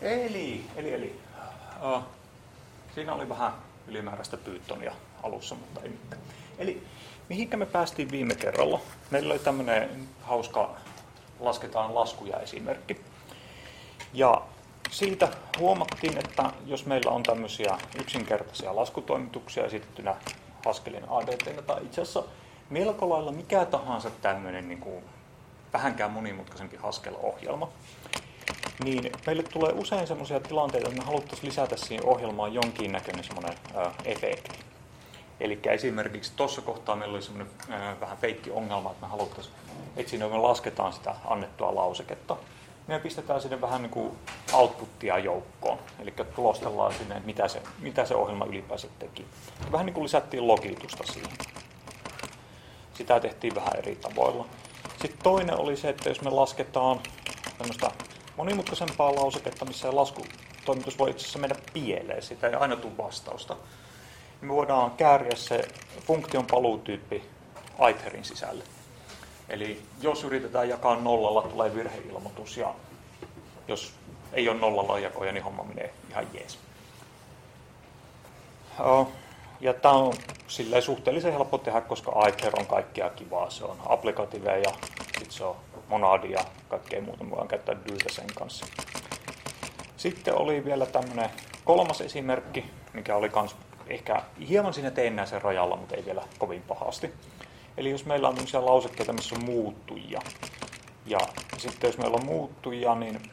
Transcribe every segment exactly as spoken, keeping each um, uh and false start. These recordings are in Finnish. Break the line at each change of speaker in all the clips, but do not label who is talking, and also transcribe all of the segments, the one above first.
Eli, eli, eli. Uh, siinä oli vähän ylimääräistä Pythonia alussa, mutta ei mitään. Eli mihinkä me päästiin viime kerralla? Meillä oli tämmöinen hauska lasketaan laskuja esimerkki. Ja siitä huomattiin, että jos meillä on tämmöisiä yksinkertaisia laskutoimituksia esitettynä Haskelin A D T, tai itse asiassa melko lailla mikä tahansa tämmöinen niin kuin vähänkään monimutkaisempi Haskell-ohjelma, niin meille tulee usein semmoisia tilanteita, että me haluttaisiin lisätä siihen ohjelmaan jonkinnäköinen semmoinen ää, efekti. Eli esimerkiksi tuossa kohtaa meillä oli semmoinen ää, vähän feikki ongelma, että me haluttaisiin, että siinä me lasketaan sitä annettua lauseketta. Me pistetään sinne vähän niin kuin outputtia joukkoon, eli tulostellaan sinne, mitä se, mitä se ohjelma ylipäänsä teki. Vähän niin kuin lisättiin logitusta siihen. Sitä tehtiin vähän eri tavoilla. Sitten toinen oli se, että jos me lasketaan tämmöistä monimutkaisempaa lauseketta, missä laskutoimitus voi itse asiassa mennä pieleen, sitä ei aina tule vastausta, niin me voidaan kääriä se funktion paluutyyppi iterin sisälle. Eli jos yritetään jakaa nollalla, tulee virheilmoitus, ja jos ei ole nollalla jakoja, niin homma menee ihan jees. Ja tämä on silleen suhteellisen helppo tehdä, koska iter on kaikkea kivaa. Se on applikatiive ja sitten se on monadi ja kaikkea muuta. Voidaan käyttää dyytä sen kanssa. Sitten oli vielä tämmöinen kolmas esimerkki, mikä oli kans ehkä hieman siinä teennäisen rajalla, mutta ei vielä kovin pahasti. Eli jos meillä on tämmöisiä lausekkeita, missä on muuttujia, ja sitten jos meillä on muuttujia, niin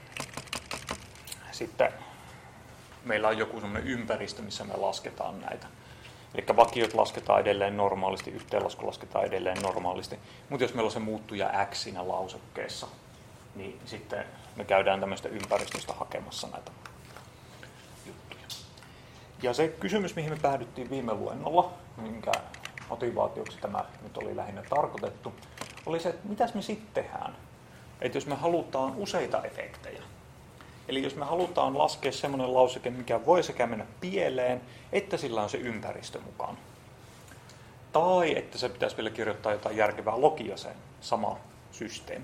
sitten meillä on joku semmoinen ympäristö, missä me lasketaan näitä. Eli vakiot lasketaan edelleen normaalisti, yhteenlasku lasketaan edelleen normaalisti. Mutta jos meillä on se muuttuja X siinä lausekkeessa, niin sitten me käydään tämmöistä ympäristöstä hakemassa näitä juttuja. Ja se kysymys, mihin me päädyttiin viime luennolla, minkä motivaatioksi tämä nyt oli lähinnä tarkoitettu, oli se, että mitäs me sitten tehdään. Että jos me halutaan useita efektejä, eli jos me halutaan laskea semmoinen lauseke, mikä voi sekä mennä pieleen, että sillä on se ympäristö mukaan. Tai että se pitäisi vielä kirjoittaa jotain järkevää logia se sama systeemi.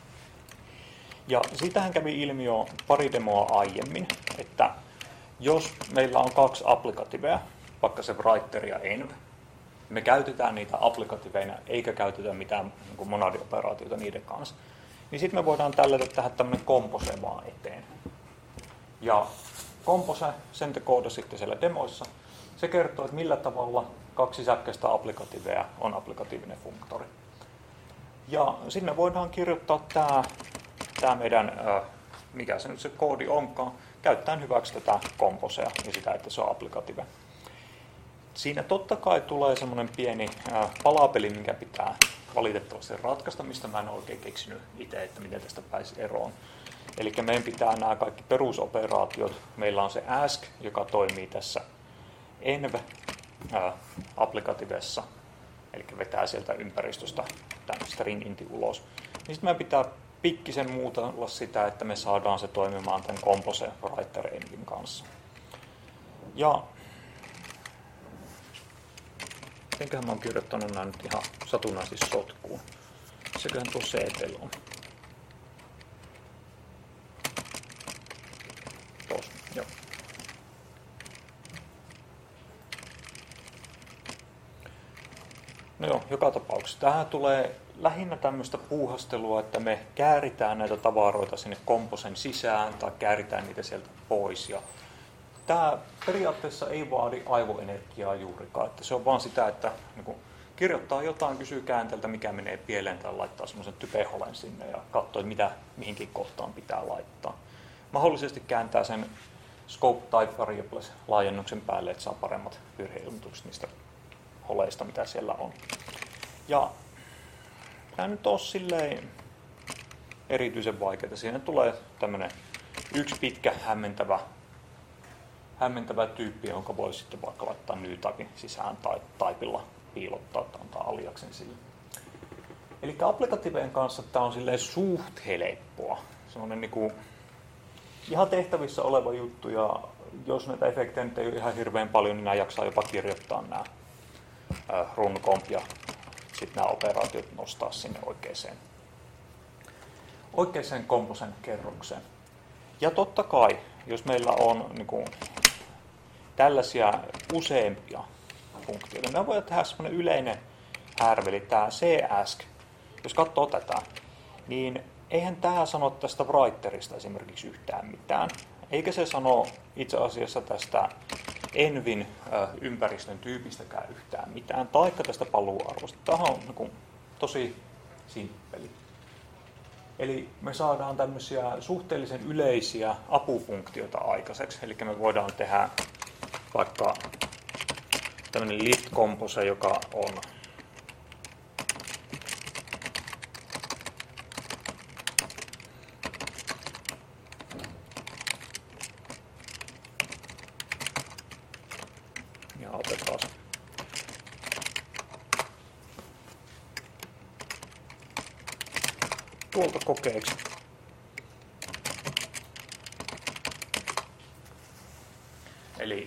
Ja sitähän kävi ilmi jo pari demoa aiemmin, että jos meillä on kaksi applikatiivea, vaikka se writer ja env, me käytetään niitä applikatiiveina eikä käytetä mitään niin monadi-operaatiota niiden kanssa, niin sitten me voidaan tällä tehdä tämmöinen compose vaan eteen. Ja compose, sen te koodasitte siellä demoissa, se kertoo, että millä tavalla kaksi sähköistä applikatiivea on applikatiivinen funktori. Ja sinne voidaan kirjoittaa tämä, tämä meidän, mikä se nyt se koodi onkaan, käyttäen hyväksi tätä composea ja sitä, että se on applikatiive. Siinä totta kai tulee semmoinen pieni palapeli, minkä pitää valitettavasti ratkaista, mistä mä en oikein keksinyt itse, että miten tästä pääsi eroon. Eli meidän pitää nämä kaikki perusoperaatiot. Meillä on se ask, joka toimii tässä env-applikativessa, eli vetää sieltä ympäristöstä tämän string inti ulos. Niin sitten meidän pitää pikkisen muutella sitä, että me saadaan se toimimaan tämän compose writer envin kanssa. Ja mitenköhän mä oon kirjoittanut nämä nyt ihan satunnaisesti sotkuun. Seköhän tuo C T L on. Tuossa, joo. No joo, joka tapauksessa. Tähän tulee lähinnä tämmöistä puuhastelua, että me kääritään näitä tavaroita sinne komposen sisään tai kääritään niitä sieltä pois. Ja tämä periaatteessa ei vaadi aivoenergiaa juurikaan. Että se on vaan sitä, että niin kun kirjoittaa jotain, kysyy käänteeltä, mikä menee pieleen, tai laittaa semmoisen typeholen sinne ja katsoo, mitä mihinkin kohtaan pitää laittaa. Mahdollisesti kääntää sen scope type variables laajennuksen päälle, että saa paremmat virheilmoitukset niistä holeista, mitä siellä on. Ja tämä nyt on silleen erityisen vaikeaa. Siinä tulee tämmöinen yksi pitkä hämmentävä hämmentävä tyyppi, jonka voi sitten vaikka laittaa nytagin sisään tai taipilla piilottaa tai antaa aliaksen sille. Eli applikatiivien kanssa tämä on silleen suht helppoa. Semmoinen niinku ihan tehtävissä oleva juttu, ja jos näitä efektejä nyt ei ole ihan hirveän paljon, niin nämä jaksaa jopa kirjoittaa nämä run comp ja sitten nämä operaatiot nostaa sinne oikeaan, oikeaan komposen kerrokseen. Ja totta kai jos meillä on niin kuin, tällaisia useampia funktioita, me voidaan tehdä semmoinen yleinen härveli, tämä cask. Jos katsoo tätä, niin eihän tämä sano tästä writerista esimerkiksi yhtään mitään. Eikä se sano itse asiassa tästä envin ö, ympäristön tyypistäkään yhtään mitään, taikka tästä paluuarvosta. Tämä on niin kuin, tosi simppeli. Eli me saadaan tämmöisiä suhteellisen yleisiä apufunktioita aikaiseksi. Eli me voidaan tehdä vaikka tämmöinen lift compose, joka on ja otetaan tuolta kokeeksi. Eli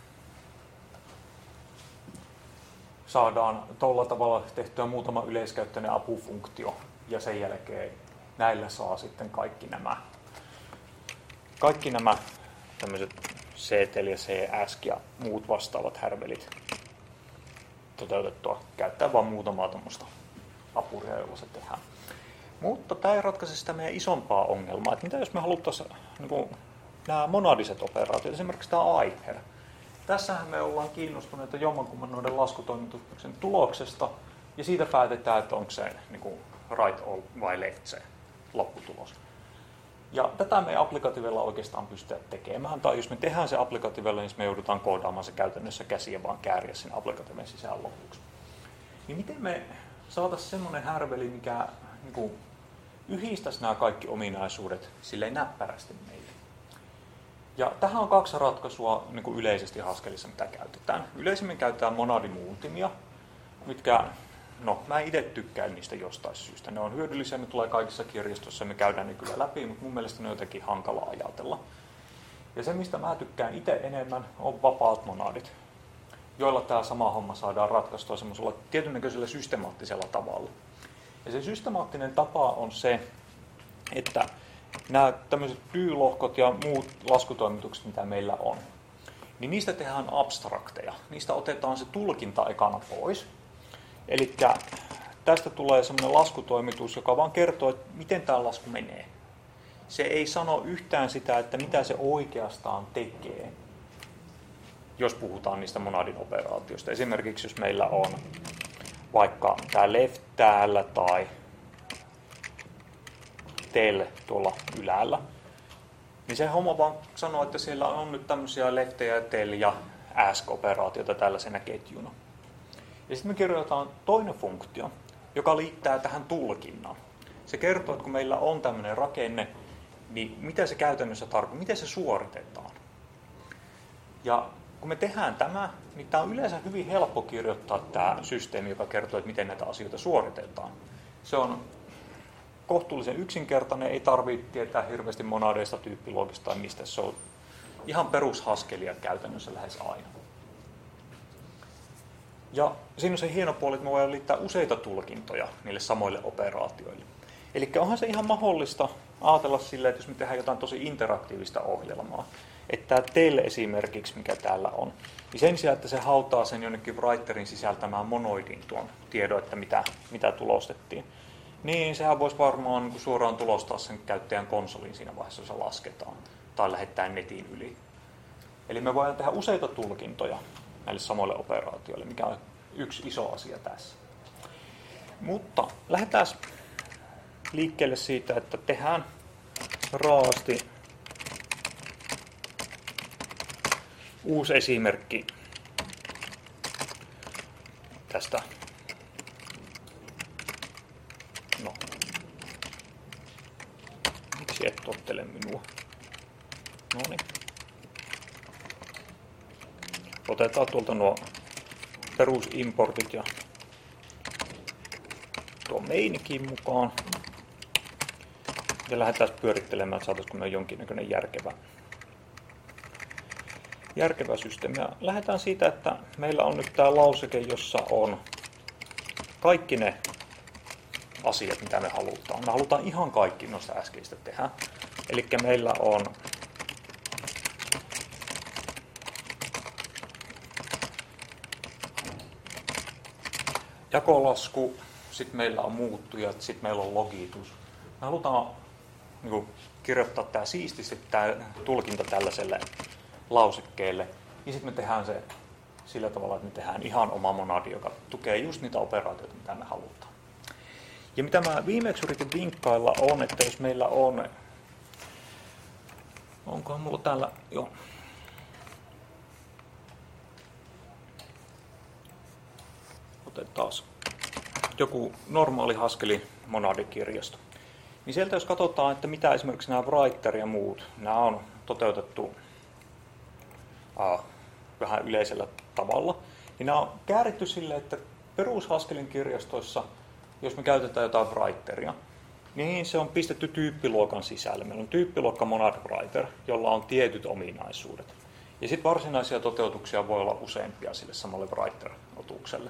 saadaan tuolla tavalla tehtyä muutama yleiskäyttöinen apufunktio ja sen jälkeen näillä saa sitten kaikki nämä kaikki nämä tämmöiset ctl ja cask ja muut vastaavat härvelit toteutettua. Käyttää vain muutamaa tämmöistä apuria, jolla se tehdään. Mutta tämä ei ratkaise sitä meidän isompaa ongelmaa, että mitä jos me haluttaisiin niin kuin, nämä monadiset operaatiot, esimerkiksi tämä aiher. Tässähän me ollaan kiinnostuneita jommankumman noiden laskutoimituksen tuloksesta, ja siitä päätetään, että onko se niin kuin right all vai left se lopputulos. Ja tätä me ei applikatiivilla oikeastaan pystytä tekemään, tai jos me tehdään se applikatiivilla, niin me joudutaan koodaamaan se käytännössä käsiä vaan kääriä sen applikatiivin sisään lopuksi. Niin miten me saataisiin semmoinen härveli, mikä niin kuin, yhdistäisi nämä kaikki ominaisuudet silleen näppärästi meille? Ja tähän on kaksi ratkaisua niin kuin yleisesti Haskellissa, mitä käytetään. Yleisimmin käytetään monadimuuntimia, mitkä, no mä itse tykkään niistä jostain syystä. Ne on hyödyllisiä, ne tulee kaikissa kirjastoissa, me käydään ne kyllä läpi, mutta mun mielestä ne on jotenkin hankala ajatella. Ja se, mistä mä tykkään itse enemmän, on vapaat monadit, joilla tämä sama homma saadaan ratkaistua semmoisella tietynnäköisellä systemaattisella tavalla. Ja se systemaattinen tapa on se, että nämä tämmöiset do-lohkot ja muut laskutoimitukset, mitä meillä on, niin niistä tehdään abstrakteja. Niistä otetaan se tulkinta ekana pois. Eli tästä tulee semmoinen laskutoimitus, joka vaan kertoo, että miten tämä lasku menee. Se ei sano yhtään sitä, että mitä se oikeastaan tekee, jos puhutaan niistä monadin operaatioista. Esimerkiksi jos meillä on vaikka tämä left täällä tai tel tuolla ylällä, niin se homma vaan sanoo, että siellä on nyt tämmöisiä leftejä, tel ja ask-operaatiota tällaisena ketjuna. Ja sitten me kirjoitetaan toinen funktio, joka liittää tähän tulkinnan. Se kertoo, että kun meillä on tämmöinen rakenne, niin mitä se käytännössä tarkoittaa, miten se suoritetaan. Ja kun me tehdään tämä, niin tämä on yleensä hyvin helppo kirjoittaa tämä systeemi, joka kertoo, että miten näitä asioita suoritetaan. Se on kohtuullisen yksinkertainen, ei tarvitse tietää hirveästi monadeista, tyyppilogista tai mistä. Se on ihan perushaskelia käytännössä lähes aina. Ja siinä on se hieno puoli, että me voidaan liittää useita tulkintoja niille samoille operaatioille. Eli onhan se ihan mahdollista ajatella silleen, että jos me tehdään jotain tosi interaktiivista ohjelmaa, että tämä tel esimerkiksi, mikä täällä on, niin sen sijaan, että se hautaa sen jonnekin writerin sisältämään monoidin tuon tiedon, että mitä, mitä tulostettiin, niin sehän voisi varmaan niin suoraan tulostaa sen käyttäjän konsoliin siinä vaiheessa, jos se lasketaan tai lähettää netin yli. Eli me voidaan tehdä useita tulkintoja näille samoille operaatioille, mikä on yksi iso asia tässä. Mutta lähdetään liikkeelle siitä, että tehdään raasti uusi esimerkki tästä. No. Miksi et tottele minua? No niin. Otetaan tuolta nuo perusimportit ja tuo mainikin mukaan. Ja lähdetään pyörittelemään, että saataisiko me jonkinnäköinen järkevä, järkevä systeemi. Ja lähdetään siitä, että meillä on nyt tämä lauseke, jossa on kaikki ne asiat, mitä me halutaan. Me halutaan ihan kaikki noista äskeistä tehdä. Eli meillä on jakolasku, sitten meillä on muuttujat, sitten meillä on logitus. Me halutaan niin kuin, kirjoittaa tämä siististi, tämä tulkinta tällaiselle lausekkeelle, ja sitten me tehdään se sillä tavalla, että me tehdään ihan oma monadi, joka tukee just niitä operaatioita, mitä me halutaan. Ja mitä mä viimeksi yritin vinkkailla on, että jos meillä on, onkohan mulla täällä, joo. Otetaan joku normaali Haskellin monadikirjasto. Niin sieltä jos katsotaan, että mitä esimerkiksi nämä writer ja muut, nämä on toteutettu äh, vähän yleisellä tavalla, niin nämä on kääritty silleen, että perus Haskellin kirjastoissa, jos me käytetään jotain writeria, niin se on pistetty tyyppiluokan sisälle. Meillä on tyyppiluokka monad writer, jolla on tietyt ominaisuudet. Ja sitten varsinaisia toteutuksia voi olla useampia sille samalle writer-otukselle.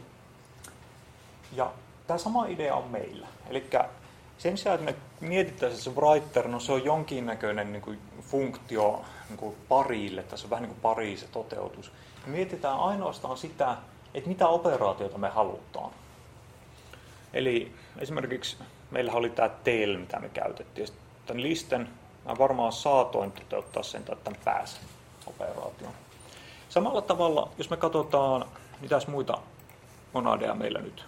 Ja tämä sama idea on meillä. Eli sen sijaan, että me mietitään, että se writer, no se on jonkinnäköinen niin kuin funktio niin kuin parille, tässä on vähän niin kuin pari se toteutus. Me mietitään ainoastaan sitä, että mitä operaatioita me halutaan. Eli esimerkiksi meillä oli tämä tail, mitä me käytettiin. Tämän listen mä varmaan saatoin toteuttaa sen tai tämän pääsen operaation. Samalla tavalla, jos me katsotaan, mitäs muita monadeja meillä nyt.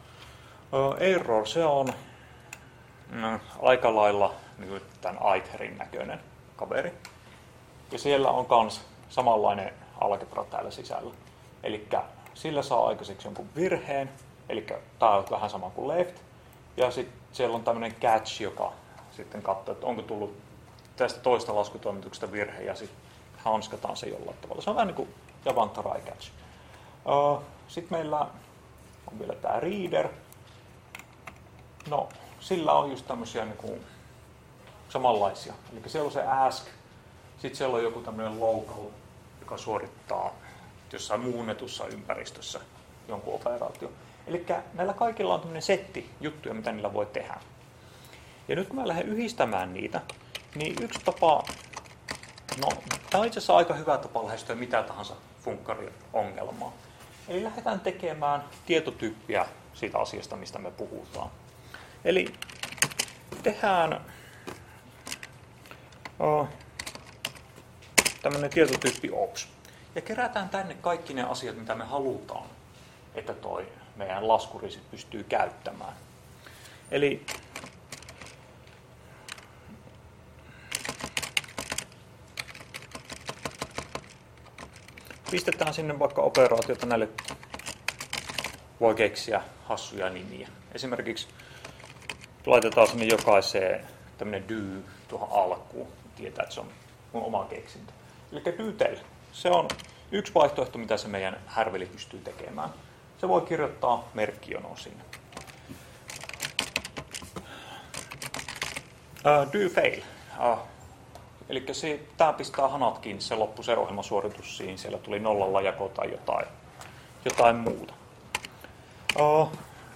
Error, se on mm, aika lailla niin tämän iterin näköinen kaveri. Ja siellä on myös samanlainen algebra täällä sisällä. Eli sillä saa aikaiseksi jonkun virheen, eli tämä on vähän sama kuin left. Ja sitten siellä on tämmöinen catch, joka sitten katsoo, että onko tullut tästä toista laskutoimituksesta virhe, ja sitten hanskataan se jollain tavalla. Se on vähän niin kuin Javan try catch. Sitten meillä on vielä tämä reader. No, sillä on just tämmöisiä niin kuin samanlaisia. Eli siellä on se ask, sitten siellä on joku tämmöinen local, joka suorittaa jossain muunnetussa ympäristössä jonkun operaatio. Eli näillä kaikilla on tämmöinen setti juttuja, mitä niillä voi tehdä. Ja nyt kun mä lähden yhdistämään niitä, niin yksi tapa, no tämä on itse asiassa aika hyvä tapa lähestyä mitä tahansa funkkariongelmaa. Eli lähdetään tekemään tietotyyppiä siitä asiasta, mistä me puhutaan. Eli tehdään oh, tämmöinen tietotyyppi ops. Ja kerätään tänne kaikki ne asiat, mitä me halutaan, että toi meidän laskuri pystyy käyttämään. Eli pistetään sinne vaikka operaatiota, näille voi keksiä hassuja nimiä. Esimerkiksi laitetaan sinne jokaiseen tämmöinen do tuohon alkuun. Tietää, että se on mun oma keksintö. Eli do-tell, se on yksi vaihtoehto, mitä se meidän härveli pystyy tekemään. Se voi kirjoittaa merkkijonoon sinne. Uh, do fail. Uh, eli tämä pistää hanat kiinni, se loppu se ohjelmasuoritus siinä. Siellä tuli nollalla jako tai jotain, jotain muuta. Uh,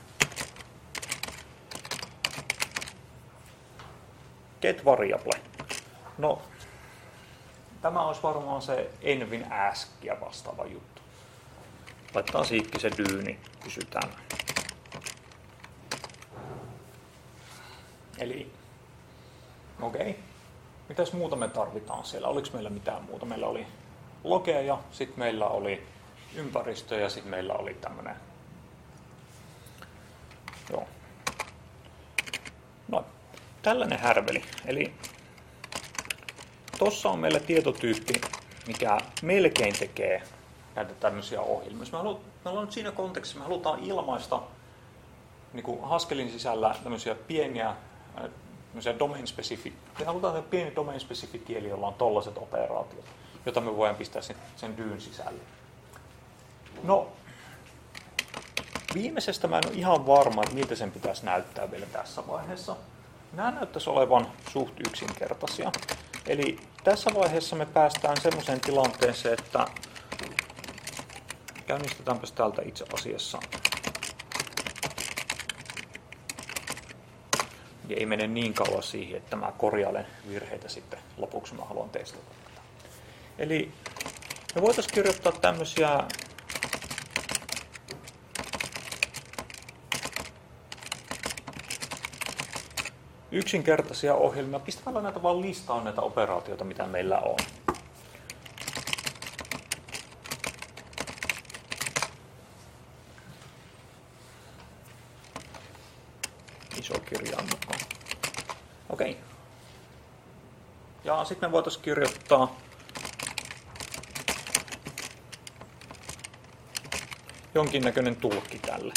get variable. No, tämä olisi varmaan se envin askia vastaava juttu. Laitetaan siikki se do, niin pysytään. Eli, okei. Okay. Mitäs muuta me tarvitaan siellä? Oliko meillä mitään muuta? Meillä oli logeja, sitten meillä oli ympäristö ja sitten meillä oli tämmöinen. Joo. No, tällainen härveli. Eli tossa on meillä tietotyyppi, mikä melkein tekee näitä tämmöisiä ohjelmia. Me halutaan, me halutaan siinä kontekstissa, me halutaan ilmaista niin kuin Haskellin sisällä tämmöisiä pieniä domain-specific, me halutaan pieni domain-specific kieli, jolla on tollaiset operaatiot, jota me voidaan pistää sen, sen dyyn sisälle. No, viimeisestä mä en ole ihan varma, että miltä sen pitäisi näyttää vielä tässä vaiheessa. Nämä näyttäisi olevan suht yksinkertaisia. Eli tässä vaiheessa me päästään semmoiseen tilanteeseen, että käynnistetäänpäs täältä itse asiassa. Ja ei mene niin kauan siihen, että mä korjailen virheitä sitten lopuksi, mä haluan testata tätä. Eli me voitaisiin kirjoittaa tämmöisiä yksinkertaisia ohjelmia. Pistämällä näitä vaan listaan näitä operaatioita, mitä meillä on. Iso kirjain mukaan. Okei. Ja sitten me voitaisiin kirjoittaa jonkinnäköinen tulkki tälle.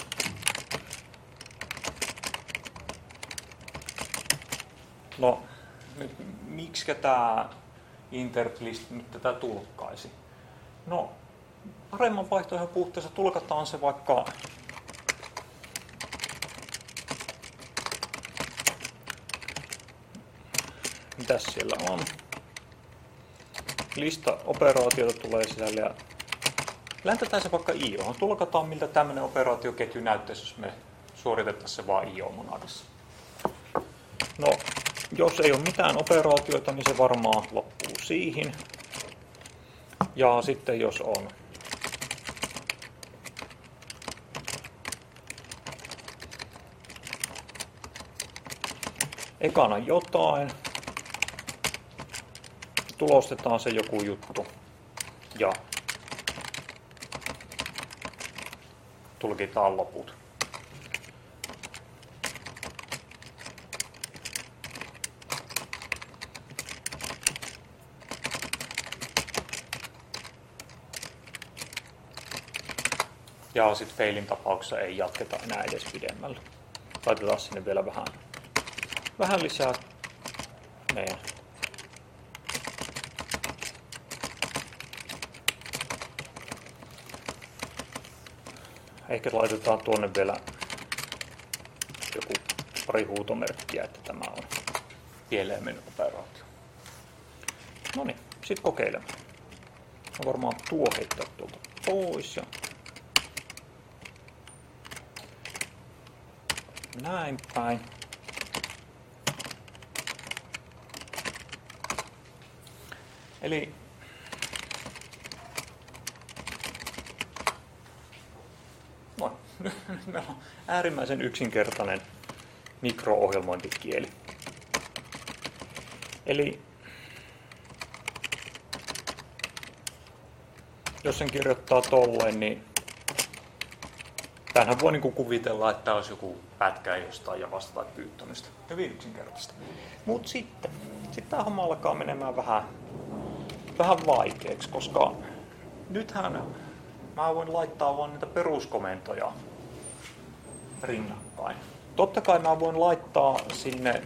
No, nyt miksi tämä interplist nyt tätä tulkkaisi? No, paremman vaihtoehdon puutteessa tulkataan se vaikka mitäs siellä on? Lista operaatioita tulee sisälle ja läntetään se vaikka I O. Tulkataan, miltä tämmöinen operaatioketju näyttäisi, jos me suoritettaisiin se vaan I O-monadissa. No, jos ei ole mitään operaatioita, niin se varmaan loppuu siihen. Ja sitten jos on ekana jotain, tulostetaan se joku juttu ja tulkitaan loput. Ja sitten failin tapauksessa ei jatketa enää edes pidemmälle. Laitetaan sinne vielä vähän, vähän lisää meidän ehkä laitetaan tuonne vielä joku pari huutomerkkiä, että tämä on pieleen mennyt operaatio. No niin, sitten kokeilemme. On varmaan tuo heittää tuolta pois ja näin päin. Eli no, nyt meillä on äärimmäisen yksinkertainen mikro-ohjelmointikieli. Eli jos sen kirjoittaa tolleen, niin tämähän voi niinku kuvitella, että tämä olisi joku pätkä jostain Javasta tai Pythonista. Hyvin yksinkertaista. Mutta sitten, sitten tämä homma alkaa menemään vähän, vähän vaikeaksi, koska nythän mä voin laittaa vain niitä peruskomentoja rinnakkain. Totta kai mä voin laittaa sinne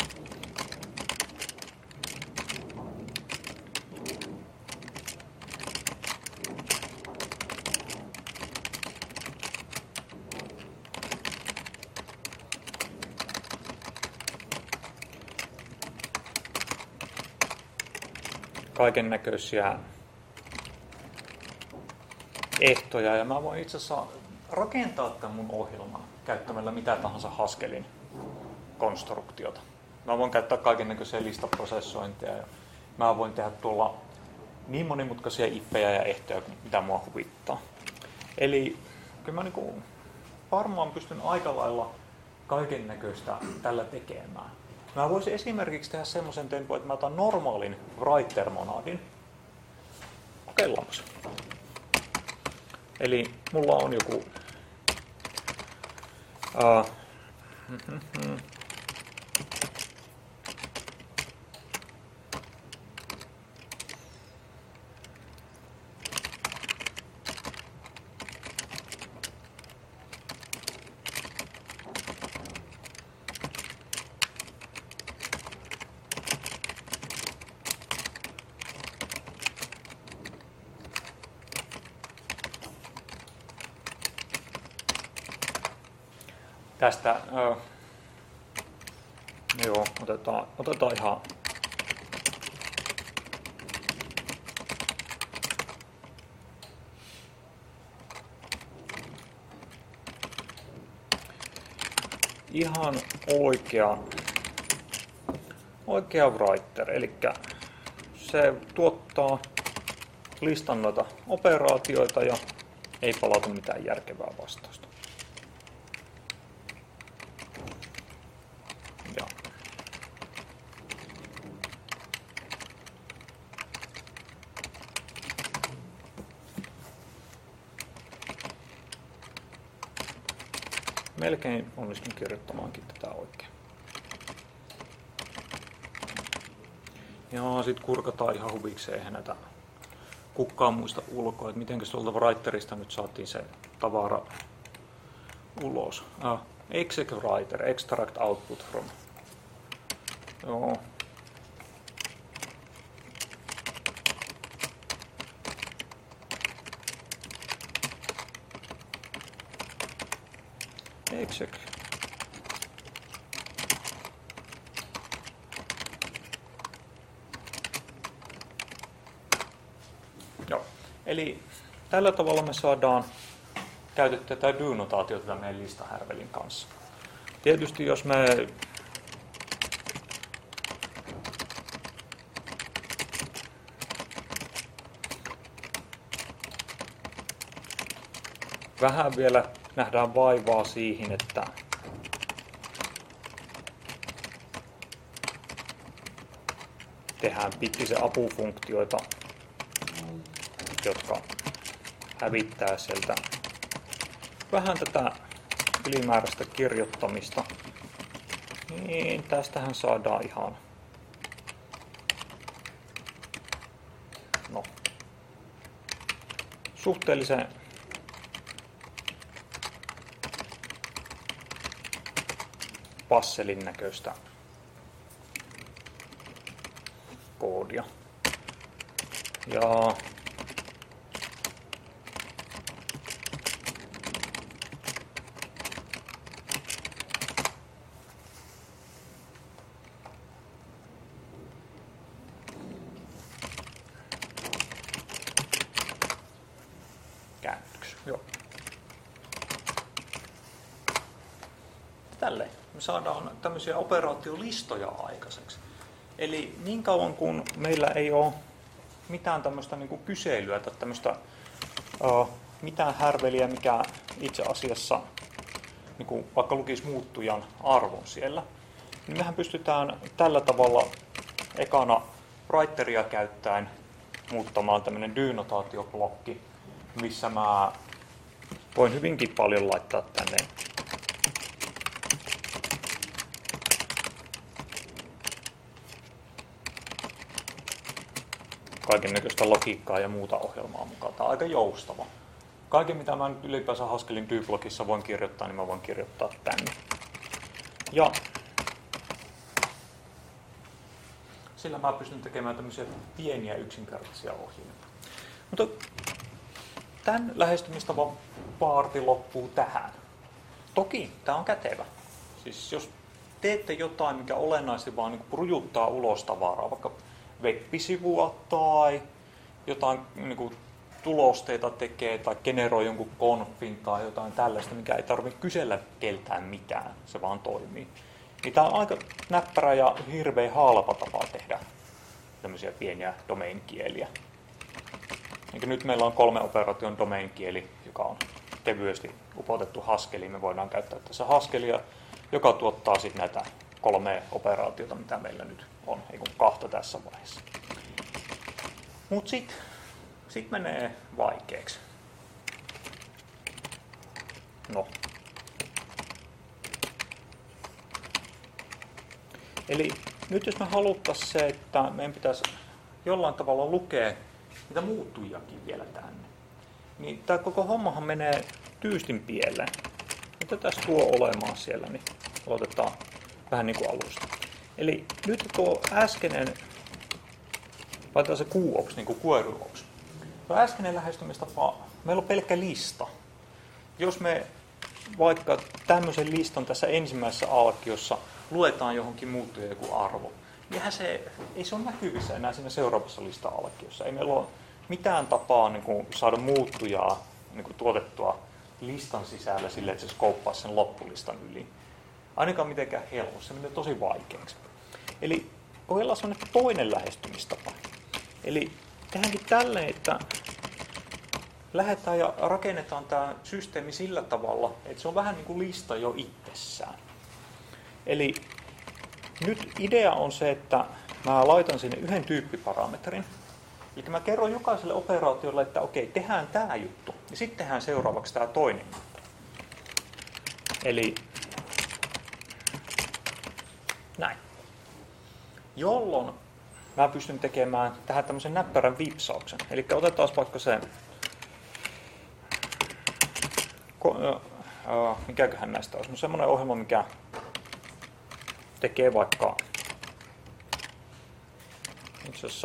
kaiken näköisiä ehtoja ja mä voin itse asiassa rakentaa tämän mun ohjelman käyttämällä mitä tahansa Haskellin konstruktiota. Mä voin käyttää kaiken näköisiä listaprosessointeja ja mä voin tehdä tuolla niin monimutkaisia ippejä ja ehtoja, mitä mua huvittaa. Eli kyllä mä niinku varmaan pystyn aika lailla kaiken näköistä tällä tekemään. Mä voisin esimerkiksi tehdä semmoisen tempun, että mä otan normaalin writer-monadin. Kokeillaanko se? Eli mulla on joku uh, mm-hmm. Tästä äh, joo, otetaan, otetaan ihan ihan oikea oikea writer, eli se tuottaa listan noita operaatioita ja ei palauta mitään järkevää vastausta. Ja melkein onnistun kirjoittamaankin tätä oikein. Ja sitten kurkataan ihan huvikseen, eihän näitä kukaan muista ulkoa, että mitenkäs tuolta writerista nyt saatiin se tavara ulos. Ah, exec writer, extract output from. Joo. Exec. Joo. Eli tällä tavalla me saadaan käytettyä tätä do-notaatiota tämän meidän listahärvelin kanssa. Tietysti jos me vähän vielä nähdään vaivaa siihen, että tehdään pitkisen apufunktioita, jotka hävittää sieltä vähän tätä ylimääräistä kirjoittamista, niin tästähän saadaan ihan no, suhteellisen passelin näköistä koodia. Ja käännöksi. Joo. Tälleen me saadaan tämmöisiä operaatiolistoja aikaiseksi. Eli niin kauan kun meillä ei ole mitään tämmöistä niin kuin kyselyä tai tämmöistä uh, mitään härveliä, mikä itse asiassa niin kuin vaikka lukisi muuttujan arvon siellä, niin mehän pystytään tällä tavalla ekana writeria käyttäen muuttamaan tämmöinen do-notaatioblokki, missä mä voin hyvinkin paljon laittaa tänne kaikennäköistä logiikkaa ja muuta ohjelmaa mukaan. Tämä on aika joustava. Kaiken mitä mä nyt ylipäänsä Haskellin do-blokissa voin kirjoittaa, niin mä voin kirjoittaa tänne. Ja sillä mä pystyn tekemään tämmöisiä pieniä yksinkertaisia ohjelmia. Mutta tämän lähestymistavan paarti loppuu tähän. Toki tämä on kätevä. Siis jos teette jotain, mikä olennaisesti vaan niin rujuttaa ulos tavaraa, vaikka web-sivua tai jotain niin kuin tulosteita tekee tai generoi jonkun konfin tai jotain tällaista, mikä ei tarvitse kysellä keltään mitään, se vaan toimii. Niin tämä on aika näppärä ja hirveän halpa tapa tehdä tämmöisiä pieniä domain-kieliä. Niin nyt meillä on kolme operaation domain-kieli, joka on kevyesti upotettu Haskelliin. Me voidaan käyttää tässä Haskellia, joka tuottaa sitten näitä kolme operaatiota, mitä meillä nyt on, ei kun kahta tässä vaiheessa. Mutta sitten sit menee vaikeaksi. No. Eli nyt jos me haluttaisiin se, että meidän pitäisi jollain tavalla lukea niitä muuttujakin vielä tänne, niin tämä koko hommahan menee tyystin pieleen. Mitä tässä tuo olemaan siellä, niin aloitetaan vähän niin kuin alusta. Eli nyt tuo äskeinen, laitetaan se Q-ops, niin kuin query-ops. Tuo äskeinen lähestymistapa, meillä on pelkkä lista. Jos me vaikka tämmöisen listan tässä ensimmäisessä alkiossa luetaan johonkin muuttuja joku arvo, niin se, ei se ole näkyvissä enää siinä seuraavassa lista-alkiossa. Ei meillä ole mitään tapaa niin kuin saada muuttujaa niin kuin tuotettua listan sisällä sille, että se skouppaa sen loppulistan yli. Ainakaan mitenkään helposti, se menee tosi vaikeaksi. Eli kokeillaan sellainen toinen lähestymistapa. Eli tehdäänkin tälleen, että lähdetään ja rakennetaan tämä systeemi sillä tavalla, että se on vähän niin kuin lista jo itsessään. Eli nyt idea on se, että mä laitan sinne yhden tyyppiparametrin. Eli mä kerron jokaiselle operaatiolle, että okei, tehdään tämä juttu. Ja sitten tehdään seuraavaksi tämä toinen juttu. Eli näin. Jolloin mä pystyn tekemään tähän tämmöisen näppärän vipsauksen. Eli otetaan vaikka se, mikäköhän näistä olisi, no semmoinen ohjelma, mikä tekee vaikka itse asiassa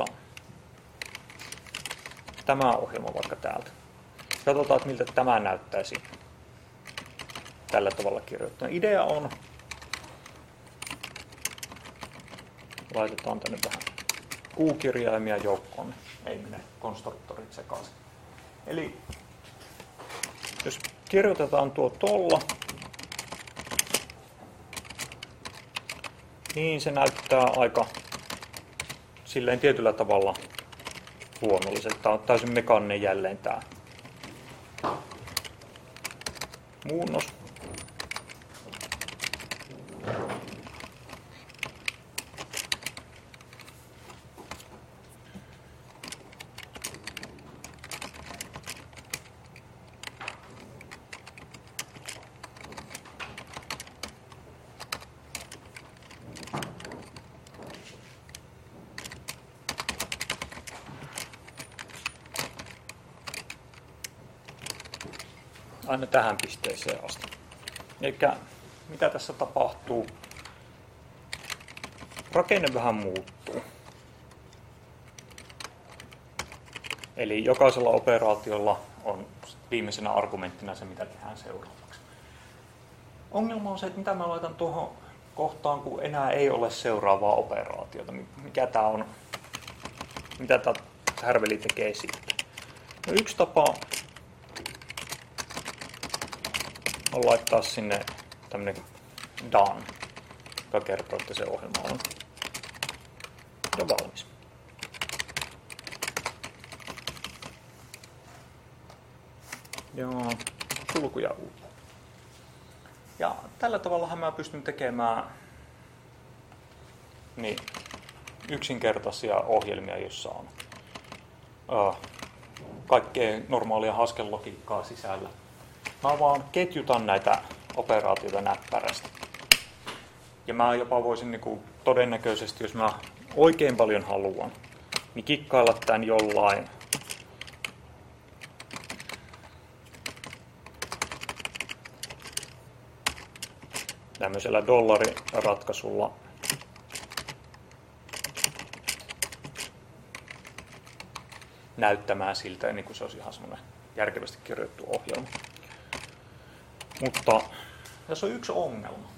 tämä ohjelma vaikka täältä. Katsotaan, että miltä tämä näyttäisi tällä tavalla kirjoittaa. Idea on, laitetaan tänne vähän Q-kirjaimia joukkoon, ei mene konstruktorit sekaisin. Eli jos kirjoitetaan tuo tolla, niin se näyttää aika silleen tietyllä tavalla luonnolliselta. Tämä on täysin mekaaninen jälleen tämä muunnos. Aina tähän pisteeseen asti. Eli mitä tässä tapahtuu? Rakenne vähän muuttuu. Eli jokaisella operaatiolla on viimeisenä argumenttina se, mitä tehdään seuraavaksi. Ongelma on se, että mitä mä laitan tuohon kohtaan, kun enää ei ole seuraavaa operaatiota. Mikä tää on? Mitä tää härveli tekee sitten? No, yksi tapa on laittaa sinne tämmönen done, joka kertoo, että se ohjelma on jo valmis. Joo, sulkuja uupu. Ja tällä tavallahan mä pystyn tekemään niin, yksinkertaisia ohjelmia, joissa on uh, kaikkea normaalia Haskell-logiikkaa sisällä. Mä vaan ketjutan näitä operaatioita näppärästi. Ja mä jopa voisin niin kuin, todennäköisesti, jos mä oikein paljon haluan, niin kikkailla tän jollain tämmöisellä dollariratkaisulla näyttämään siltä, niin kuin se olisi ihan semmoinen järkevästi kirjoittu ohjelma. Mutta tässä on yksi ongelma.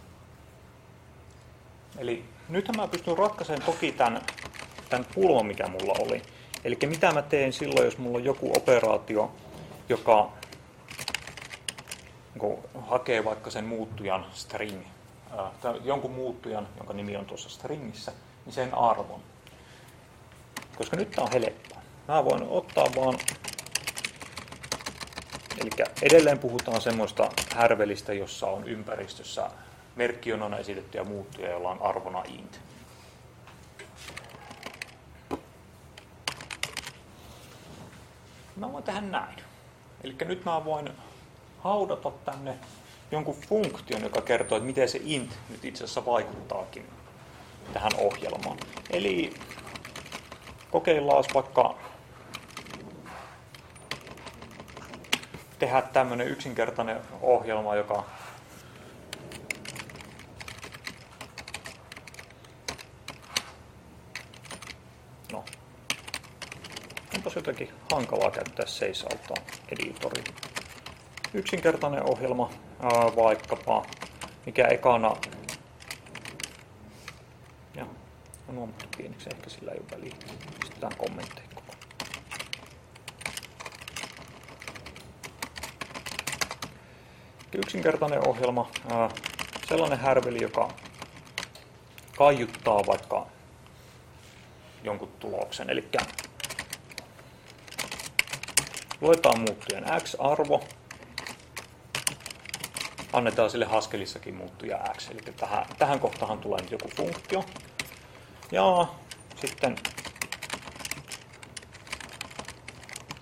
Eli nythän mä pystyn ratkaisemaan toki tämän, tämän pulman, mikä mulla oli. Eli mitä mä teen silloin, jos mulla on joku operaatio, joka hakee vaikka sen muuttujan string, tai jonkun muuttujan, jonka nimi on tuossa stringissä, niin sen arvon. Koska nyt tää on helppoa. Mä voin ottaa vaan, eli edelleen puhutaan semmoista härvelistä, jossa on ympäristössä merkkionana esitettyjä muuttuja, joilla on arvona int. Mä voin tehdä näin. Eli nyt mä voin haudata tänne jonkun funktion, joka kertoo, että miten se int nyt itse asiassa vaikuttaakin tähän ohjelmaan. Eli kokeillaan vaikka tehdä tämmöinen yksinkertainen ohjelma, joka no, onpas jotenkin hankalaa käyttää seisaltaa editori. Yksinkertainen ohjelma, ää, vaikkapa, mikä ekana, ja on huomattu pieneksi, ehkä sillä ei ole väliä, pistetään kommentteja koko. Yksinkertainen ohjelma, ää, sellainen härveli, joka kaiuttaa vaikka jonkun tuloksen, eli luetaan muuttujan x-arvo, annetaan sille Haskellissakin muuttuja x, eli tähän, tähän kohtaan tulee nyt joku funktio. Ja sitten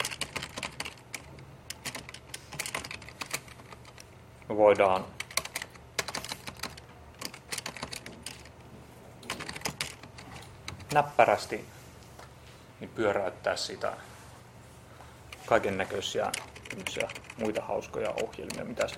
me voidaan näppärästi niin pyöräyttää sitä kaiken näköisiä muita hauskoja ohjelmia, mitä se.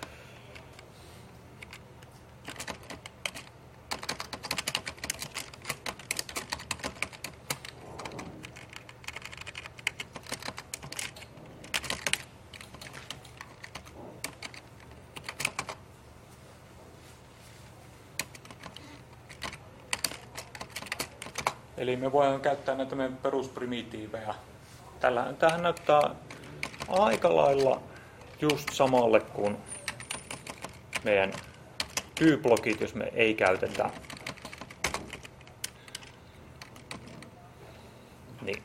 Eli me voidaan käyttää näitä meidän perusprimitiivejä. Tällä, tämähän näyttää aika lailla just samalle kuin meidän do-blokit, jos me ei käytetä niin,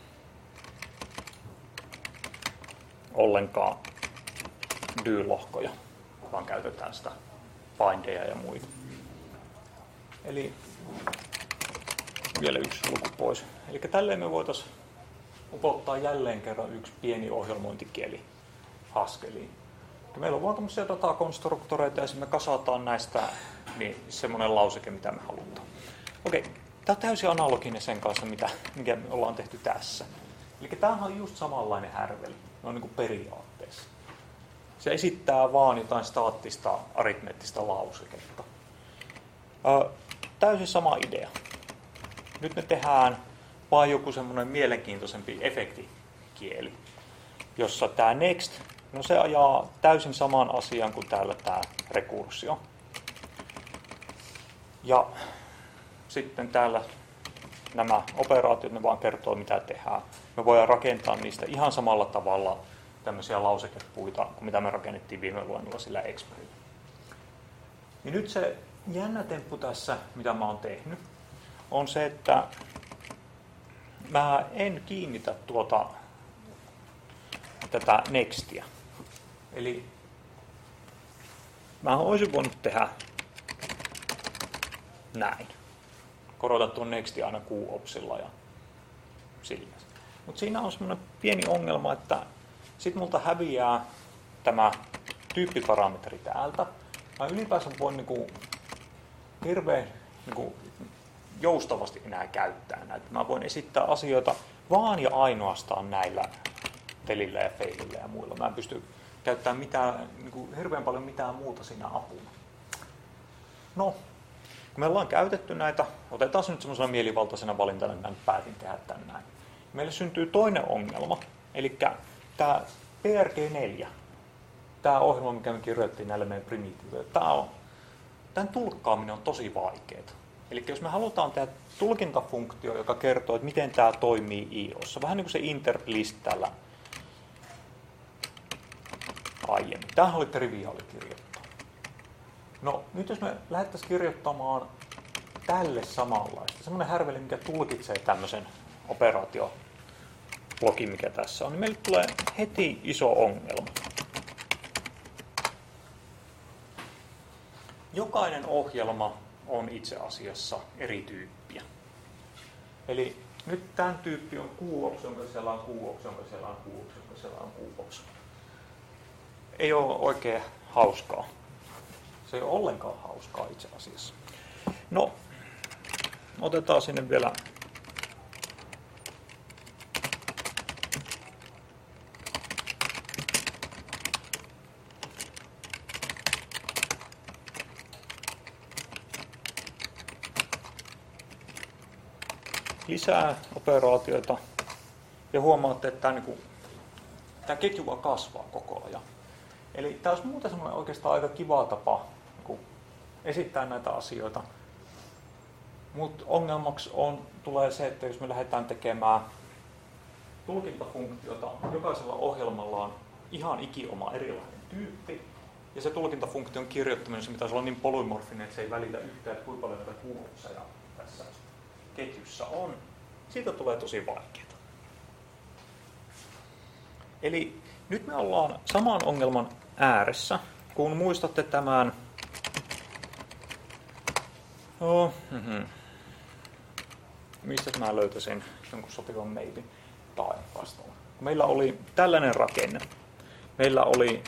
ollenkaan do-lohkoja, vaan käytetään sitä bindeja ja muita. Eli vielä yksi luku pois. Eli tälleen me voitaisiin upottaa jälleen kerran yksi pieni ohjelmointikieli Haskelliin. Ja meillä on vaan tämmöisiä datakonstruktoreita ja me kasataan näistä niin semmoinen lauseke, mitä me halutaan. Okei, tämä on täysin analoginen sen kanssa, mitä, mikä me ollaan tehty tässä. Eli tämähän on just samanlainen härveli, ne on niin kuin periaatteessa. Se esittää vaan jotain staattista aritmeettista lauseketta. Ää, täysin sama idea. Nyt me tehdään vaan joku semmoinen mielenkiintoisempi efektikieli, jossa tämä next, no se ajaa täysin saman asian kuin täällä tämä rekursio. Ja sitten täällä nämä operaatiot, ne vaan kertoo mitä tehdään. Me voidaan rakentaa niistä ihan samalla tavalla tämmöisiä lausekepuita kuin mitä me rakennettiin viime luennolla sillä Experillä. Ja nyt se jännä temppu tässä, mitä mä oon tehnyt, on se, että mä en kiinnitä tuota tätä nextia. Eli mä olisin voinut tehdä näin. Korotan tuon nextia aina Q-opsilla ja sillä. Mutta siinä on semmoinen pieni ongelma, että sit multa häviää tämä tyyppiparametri täältä. Mä ylipäänsä voin niinku hirveän niinku joustavasti enää käyttää näitä. Mä voin esittää asioita vaan ja ainoastaan näillä telillä ja feilillä ja muilla. Mä en pysty käyttämään mitään, niin kuin hirveän paljon mitään muuta siinä apuna. No, kun me ollaan käytetty näitä, otetaan se nyt semmoisena mielivaltaisena valintana, että mä nyt päätin tehdä tän näin. Meille syntyy toinen ongelma, eli tämä P R G neljä, tämä ohjelma, mikä me kirjoitettiin näille meidän primitiiveille, tämän tulkkaaminen on tosi vaikeaa. Eli jos me halutaan tehdä tulkintafunktio, joka kertoo, että miten tämä toimii I O:ssa, vähän niin kuin se interp-list tällä aiemmin. Tämähän oli triviaali kirjoittaa. No, nyt jos me lähdettäisiin kirjoittamaan tälle samanlaista, semmoinen härveli, mikä tulkitsee tämmöisen operaatioblogin, mikä tässä on, niin meille tulee heti iso ongelma. Jokainen ohjelma on itse asiassa eri tyyppiä. Eli nyt tämän tyyppi on Q-ops, jonka siellä on Q-ops, jonka siellä on Q-ops, jonka siellä on Q-ops. Ei ole oikein hauskaa. Se ei ole ollenkaan hauskaa itse asiassa. No, otetaan sinne vielä lisää operaatioita ja huomaatte, että tämä, niin kuin, tämä ketju vaan kasvaa koko ajan. Eli tämä olisi muuten semmoinen oikeastaan aika kiva tapa niin kuin esittää näitä asioita. Mutta ongelmaksi on, tulee se, että jos me lähdetään tekemään tulkintafunktiota, jokaisella ohjelmalla on ihan ikioma erilainen tyyppi. Ja se tulkintafunktion kirjoittaminen, se pitäisi olla niin polymorfinen, että se ei välitä yhtään, että kuinka paljon näitä kuuloksia tässä ketjussa on. Siitä tulee tosi vaikeaa. Eli nyt me ollaan saman ongelman ääressä, kun muistatte tämän oh, mm-hmm. mistä mä löytäisin jonkun sopivan meipin tai vastaava. Meillä oli tällainen rakenne. Meillä oli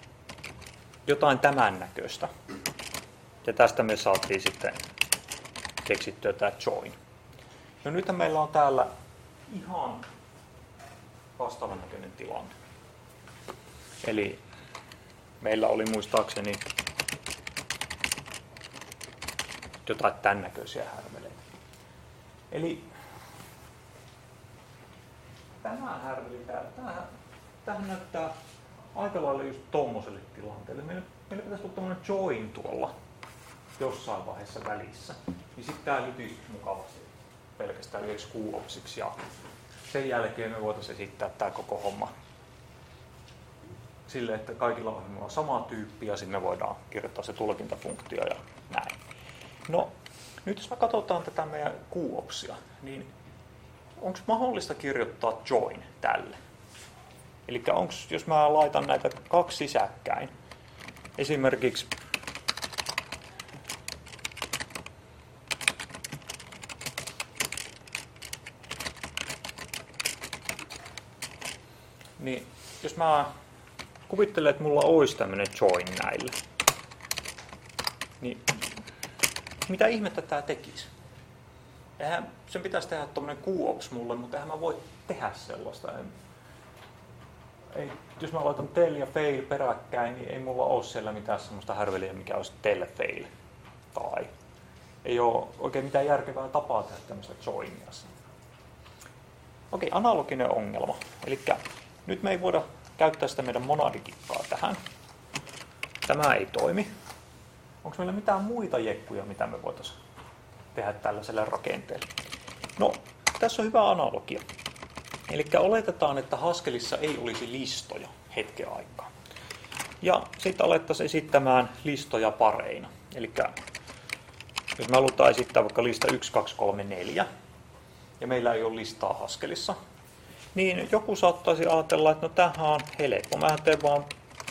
jotain tämän näköistä. Ja tästä me saatiin sitten keksittyä tämä join. No nyt meillä on täällä ihan vastaavan näköinen tilanne. Eli meillä oli muistaakseni jotain tämän näköisiä härveleitä. Eli tämä härveli täällä, tämähän, tämähän näyttää aika lailla just tommoselle tilanteelle. Meillä, meillä pitäisi olla tommonen join tuolla jossain vaiheessa välissä. Niin sitten tää lytisi mukavasti pelkästään yhdeksi kuuopsiksi. Ja sen jälkeen me voitaisiin esittää tää koko homma sille, että kaikilla ohjelmilla on sama tyyppi ja sinne voidaan kirjoittaa se tulkintafunktio ja näin. No, nyt jos me katsotaan tätä meidän kuuopsia, niin onko mahdollista kirjoittaa join tälle? Eli jos mä laitan näitä kaksi sisäkkäin, esimerkiksi niin jos mä kuvittelen, että mulla olisi tämmöinen join näille, niin mitä ihmettä tää tekisi? Eihän sen pitäisi tehdä tommonen kuuops mulle, mutta eihän mä voi tehdä sellaista. Ei, jos mä laitan tell ja fail peräkkäin, niin ei mulla ole siellä mitään semmoista härveliä, mikä olisi tell fail. Tai ei ole oikein mitään järkevää tapaa tehdä tämmöistä joinia. Okei, analoginen ongelma. Eli nyt me ei voida käyttää sitä meidän monadikikkaa tähän. Tämä ei toimi. Onko meillä mitään muita jekkuja, mitä me voitaisiin tehdä tällaiselle rakenteelle? No, tässä on hyvä analogia. Eli oletetaan, että Haskellissa ei olisi listoja hetken aikaa. Ja sitten alettaisiin esittämään listoja pareina. Eli jos me halutaan esittää vaikka lista yksi, kaksi, kolme, neljä, ja meillä ei ole listaa Haskellissa, niin joku saattaisi ajatella, että no tämähän on helppo. Mä teen vaan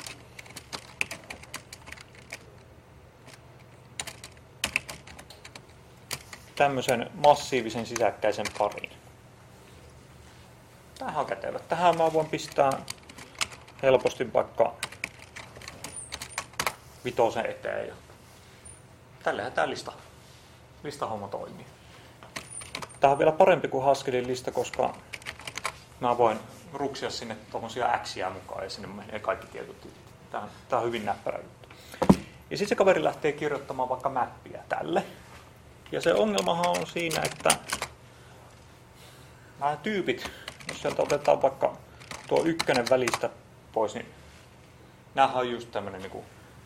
tämmöisen massiivisen sisäkkäisen parin. Tämähän on kätevä. Tähän mä voin pistää helposti vaikka vitosen eteen. Ja tällähän tämä lista, listahomma toimii. Tämä on vielä parempi kuin Haskellin lista, koska mä voin ruksia sinne tommosia X:iä mukaan ja sinne menee kaikki tietyt. Tämä on, tämä on hyvin näppärä juttu. Ja sitten se kaveri lähtee kirjoittamaan vaikka mappia tälle. Ja se ongelmahan on siinä, että nämä tyypit, jos sieltä otetaan vaikka tuo ykkönen välistä pois, niin näähän on just tämmönen niinku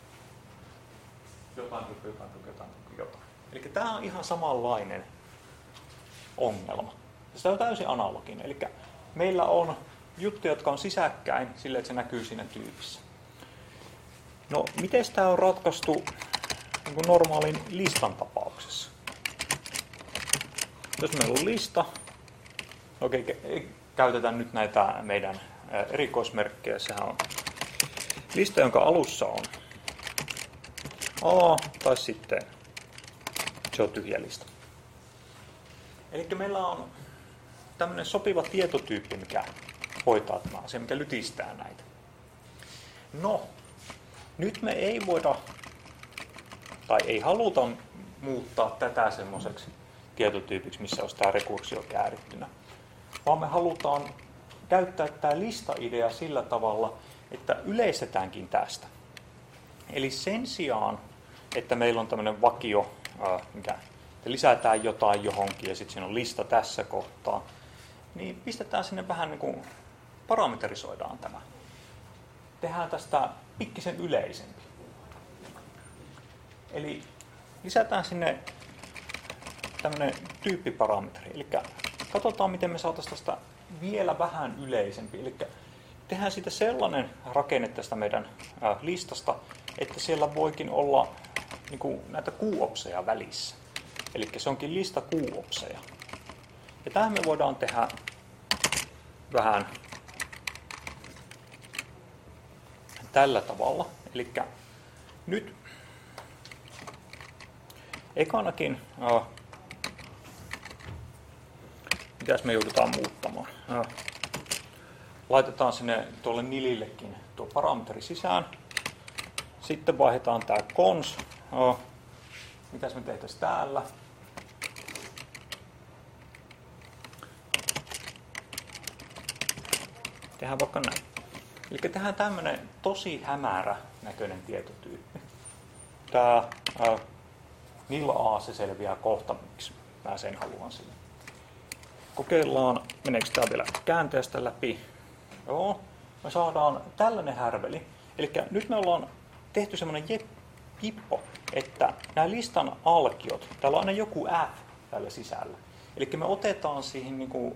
jotain tyyppi, jotain tyyppi, jotain tyyppi, jotain. Eli tämä on ihan samanlainen ongelma. Se on täysin analoginen. Eli meillä on juttuja, jotka on sisäkkäin sille, että se näkyy siinä tyypissä. No, miten tämä on ratkaistu niin kuin normaalin listan tapauksessa? Jos meillä on lista, okei, käytetään nyt näitä meidän erikoismerkkejä. Sehän on lista, jonka alussa on A, tai sitten se on tyhjä lista. Eli meillä on tämmöinen sopiva tietotyyppi, mikä hoitaa tämä asia, mikä lytistää näitä. No, nyt me ei voida, tai ei haluta muuttaa tätä semmoiseksi tietotyypiksi, missä olisi tämä rekursio käärittynä, vaan me halutaan käyttää tämä lista-idea sillä tavalla, että yleistetäänkin tästä. Eli sen sijaan, että meillä on tämmöinen vakio, mikä lisätään jotain johonkin ja sitten siinä on lista tässä kohtaa, niin pistetään sinne vähän niin kuin parameterisoidaan tämä. Tehdään tästä pikkisen yleisempi. Eli lisätään sinne tämmöinen tyyppiparametri. Eli katsotaan, miten me saataisiin tästä vielä vähän yleisempi. Eli tehdään siitä sellainen rakenne tästä meidän listasta, että siellä voikin olla niin kuin näitä kuuopseja välissä. Eli se onkin lista kuuopseja. Ja tähän me voidaan tehdä vähän tällä tavalla. Eli nyt ekanakin, äh, mitäs me joudutaan muuttamaan? Äh, laitetaan sinne tuolle nilillekin tuo parameteri sisään. Sitten vaihdetaan tämä cons. Äh, mitäs me tehtäisiin täällä? Tehdään vaikka näin. Eli tehdään tämmöinen tosi hämärä näköinen tietotyyppi. Tää äh, nil A se selviää kohta, miksi mä sen haluan sille. Kokeillaan, meneekö tää vielä käänteestä läpi. Joo, me saadaan tällainen härveli. Eli nyt me ollaan tehty semmoinen jippo, että nämä listan alkiot, täällä on aina joku F tällä sisällä. Eli me otetaan siihen, niin kuin,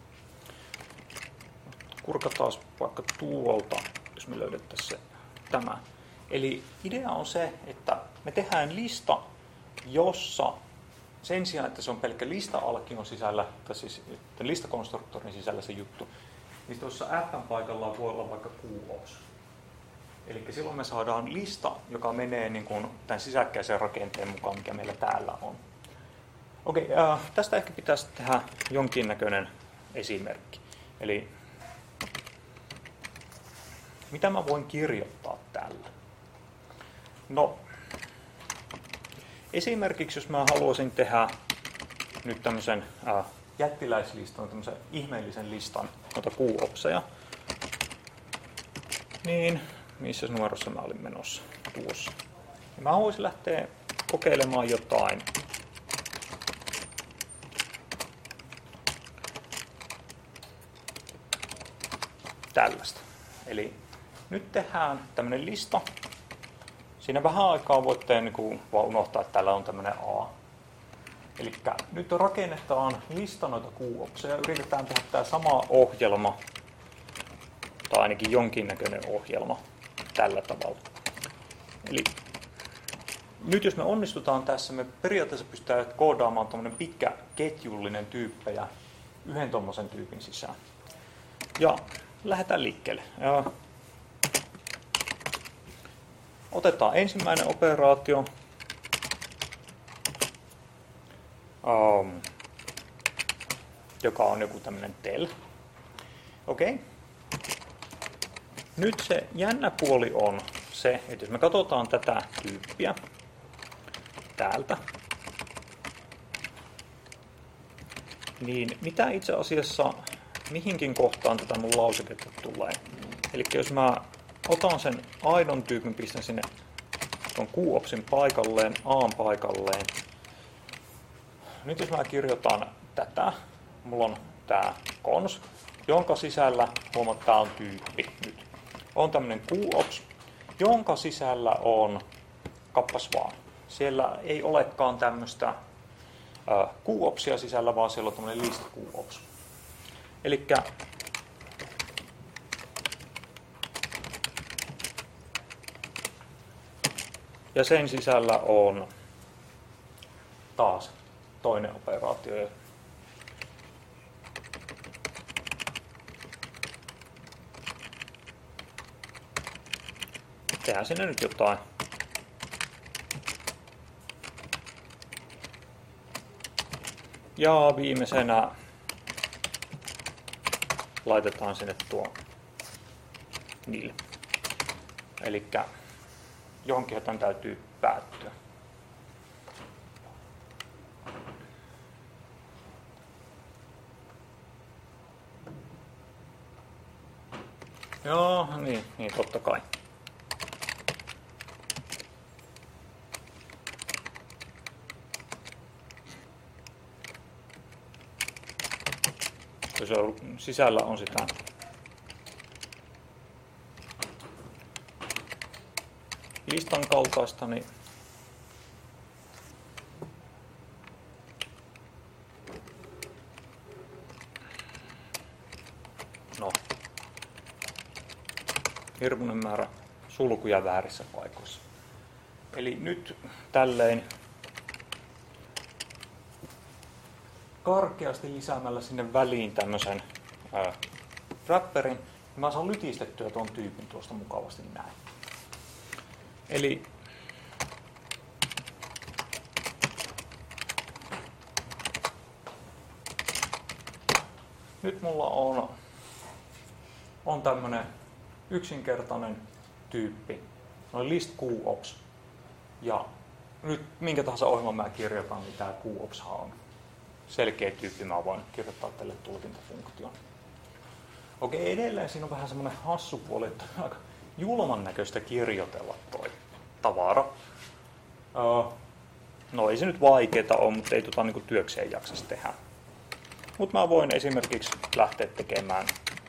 kurkataan vaikka tuolta, jos me löydettäisiin se, tämä. Eli idea on se, että me tehdään lista, jossa sen sijaan, että se on pelkkä lista-alkion sisällä, tai siis listakonstruktorin sisällä se juttu, niin tuossa F:n paikalla voi olla vaikka Q-ops. Eli silloin me saadaan lista, joka menee niin kuin tämän sisäkkäisen rakenteen mukaan, mikä meillä täällä on. Okei, äh, tästä ehkä pitäisi tehdä jonkinnäköinen esimerkki. Eli mitä mä voin kirjoittaa tällä? No, esimerkiksi jos mä haluaisin tehdä nyt tämmöisen äh, jättiläislistan, tämmöisen ihmeellisen listan noita Q-opseja, niin missä numerossa mä olin menossa? Tuossa. Ja mä voisin lähteä kokeilemaan jotain. Tällaista. Eli nyt tehdään tämmöinen lista. Siinä vähän aikaa voitte niin kuin vaan unohtaa, että täällä on tämmöinen A. Eli nyt rakennetaan lista noita Q-opseja. Yritetään tehdä tämä sama ohjelma, tai ainakin jonkinnäköinen ohjelma, tällä tavalla. Eli nyt jos me onnistutaan tässä, me periaatteessa pystytään koodaamaan tuommoinen pitkä ketjullinen tyyppejä yhden tuommoisen tyypin sisään. Ja lähdetään liikkeelle. Ja otetaan ensimmäinen operaatio. Um, joka on joku tämmöinen tel. Okei. Okay. Nyt se jännä puoli on se, että jos me katsotaan tätä tyyppiä täältä, niin mitä itse asiassa mihinkin kohtaan tätä mun lauseketta tulee. Eli jos mä otan sen aidon tyypin, pistän sinne tuon Q-opsin paikalleen, A:n paikalleen. Nyt jos mä kirjoitan tätä, mulla on tää cons, jonka sisällä, huomaat, että tää on tyyppi nyt. On tämmönen Q-ops, jonka sisällä on, kappas vaan, siellä ei olekaan tämmöistä Q-opsia sisällä, vaan siellä on tämmönen list Q-ops. Elikkä ja sen sisällä on taas toinen operaatio. Tehdään sinne nyt jotain. Ja viimeisenä laitetaan sinne tuo nil. Elikkä johonkin tämän täytyy päättyä. Joo, niin, niin totta kai. Jos on, sisällä on sitä listan kaltaista, niin no, hirmuinen määrä sulkuja väärissä paikoissa. Eli nyt tälleen karkeasti lisäämällä sinne väliin tämmöisen ää, wrapperin, niin mä saan lytistettyä tuon tyypin tuosta mukavasti näin. Eli nyt mulla on, on tämmönen yksinkertainen tyyppi, noin list Q-ops, ja nyt minkä tahansa ohjelman mä kirjoitan, niin tää Q-ops on selkeä tyyppi, mä voin kirjoittaa tälle tulkintafunktion. Okei, edelleen siinä on vähän semmoinen hassu puoli, että on aika julman näköistä kirjoitella toi tavara. Uh, no ei se nyt vaikeeta ole, mutta ei tota niinku työkseen jaksasi tehdä. Mutta mä voin esimerkiksi lähteä tekemään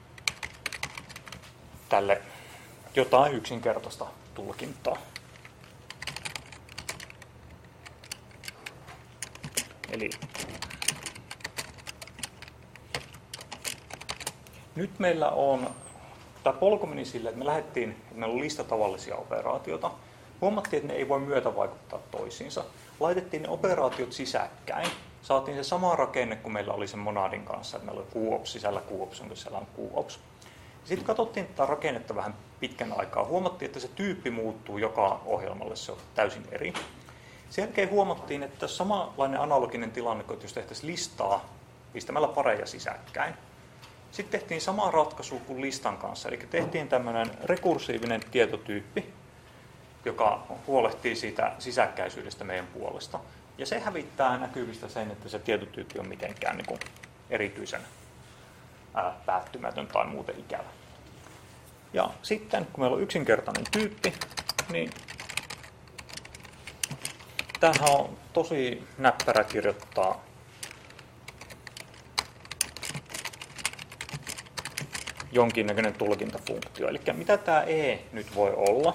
tälle jotain yksinkertaista tulkintaa. Eli nyt meillä on, tämä polku meni sille, että me lähdettiin, että meillä on lista tavallisia operaatioita. Huomattiin, että ne ei voi myötä vaikuttaa toisiinsa. Laitettiin ne operaatiot sisäkkäin. Saatiin se sama rakenne kuin meillä oli sen monadin kanssa, että meillä oli QOps sisällä QOps, jonka sisällä on QOps. Sitten katsottiin tätä rakennetta vähän pitkän aikaa. Huomattiin, että se tyyppi muuttuu joka ohjelmalle, se on täysin eri. Sen jälkeen huomattiin, että samanlainen analoginen tilanne, että jos tehtäisiin listaa pistämällä pareja sisäkkäin. Sitten tehtiin sama ratkaisu kuin listan kanssa, eli tehtiin tämmöinen rekursiivinen tietotyyppi, joka huolehtii siitä sisäkkäisyydestä meidän puolesta. Ja se hävittää näkyvistä sen, että se tietotyyppi on mitenkään niin kuin erityisen ää, päättymätön tai muuten ikävä. Ja sitten, kun meillä on yksinkertainen tyyppi, niin tämähän on tosi näppärä kirjoittaa jonkinnäköinen tulkintafunktio. Eli mitä tämä E nyt voi olla?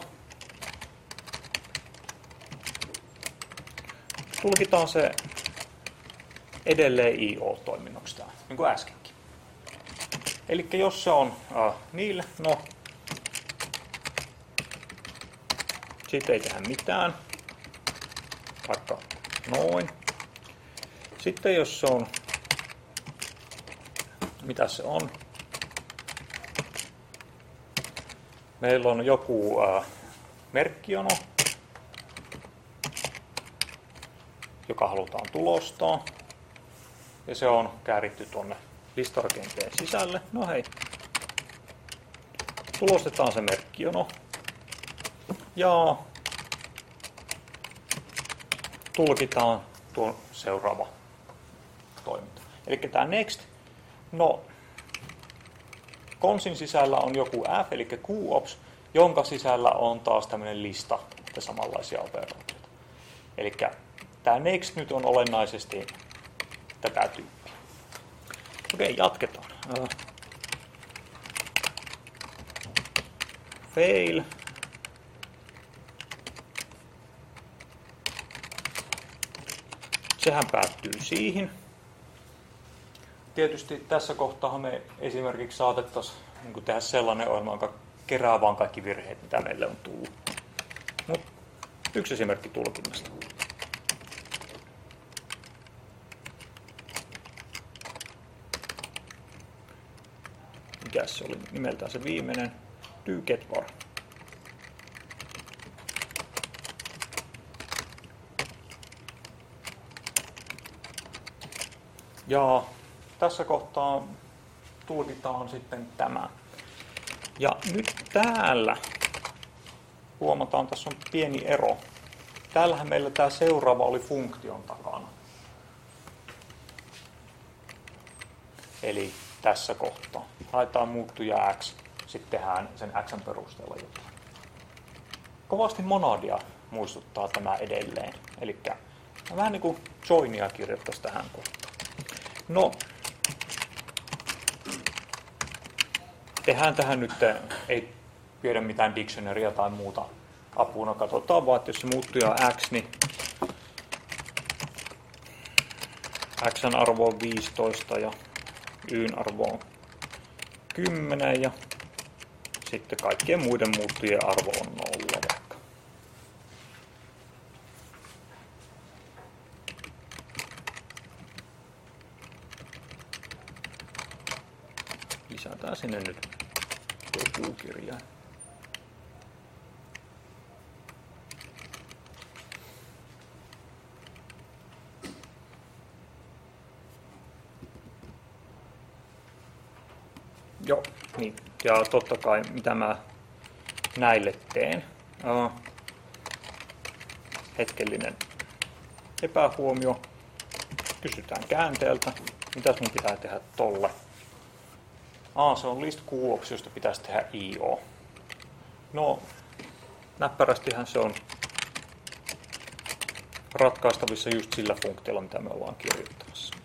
Tulkitaan se edelleen I O-toiminnoksi, niin kuin äskenkin. Eli jos se on äh, niille, no, siitä ei tehdä mitään, vaikka noin. Sitten jos se on, mitä se on? Meillä on joku äh, merkkijono, joka halutaan tulostaa. Ja se on kääritty tuonne listarakenteen sisälle. No hei. Tulostetaan se merkkijono. Ja tulkitaan tuo seuraava toiminta. Eli tämä next. No, konsin sisällä on joku F, eli QOps, jonka sisällä on taas tämmöinen lista ja samanlaisia operaatioita. Eli tämä next nyt on olennaisesti tätä tyyppiä. Okei, jatketaan. Uh, fail. Sehän päättyy siihen. Tietysti tässä kohtaa me esimerkiksi saatettaisiin niin tehdä sellainen ohjelma, joka kerää vaan kaikki virheet, mitä meille on tullut. Mut yksi esimerkki tulkinnasta. Mikäs se oli nimeltään se viimeinen? Do get var. Ja tässä kohtaa tulkitaan sitten tämä. Ja nyt täällä huomataan, tässä on pieni ero. Täällähän meillä tämä seuraava oli funktion takana. Eli tässä kohtaa. Haetaan muuttuja x, sitten tehdään sen xn perusteella jotain. Kovasti monadia muistuttaa tämä edelleen. Eli vähän niin kuin joinia kirjoittaisi tähän kohtaan. No, tehdään tähän nyt, ei pyydä mitään dictionarya tai muuta apuna. Katsotaan vaan, että jos se muuttuja on x, niin xn arvo on viisitoista ja yn arvo on kymmenen ja sitten kaikkien muiden muuttujien arvo on nolla vaikka. Lisätään sinne nyt tuo puukirja. Joo, niin. Ja totta kai mitä mä näille teen. Uh, hetkellinen epähuomio. Kysytään käänteeltä. Mitäs mun pitää tehdä tolle? Aa, se on list QOps, josta pitäisi tehdä I O. No, näppärästihän se on ratkaistavissa just sillä funktiolla, mitä me ollaan kirjoittamassa.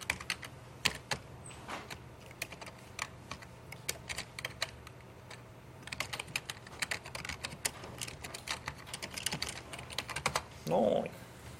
Noin.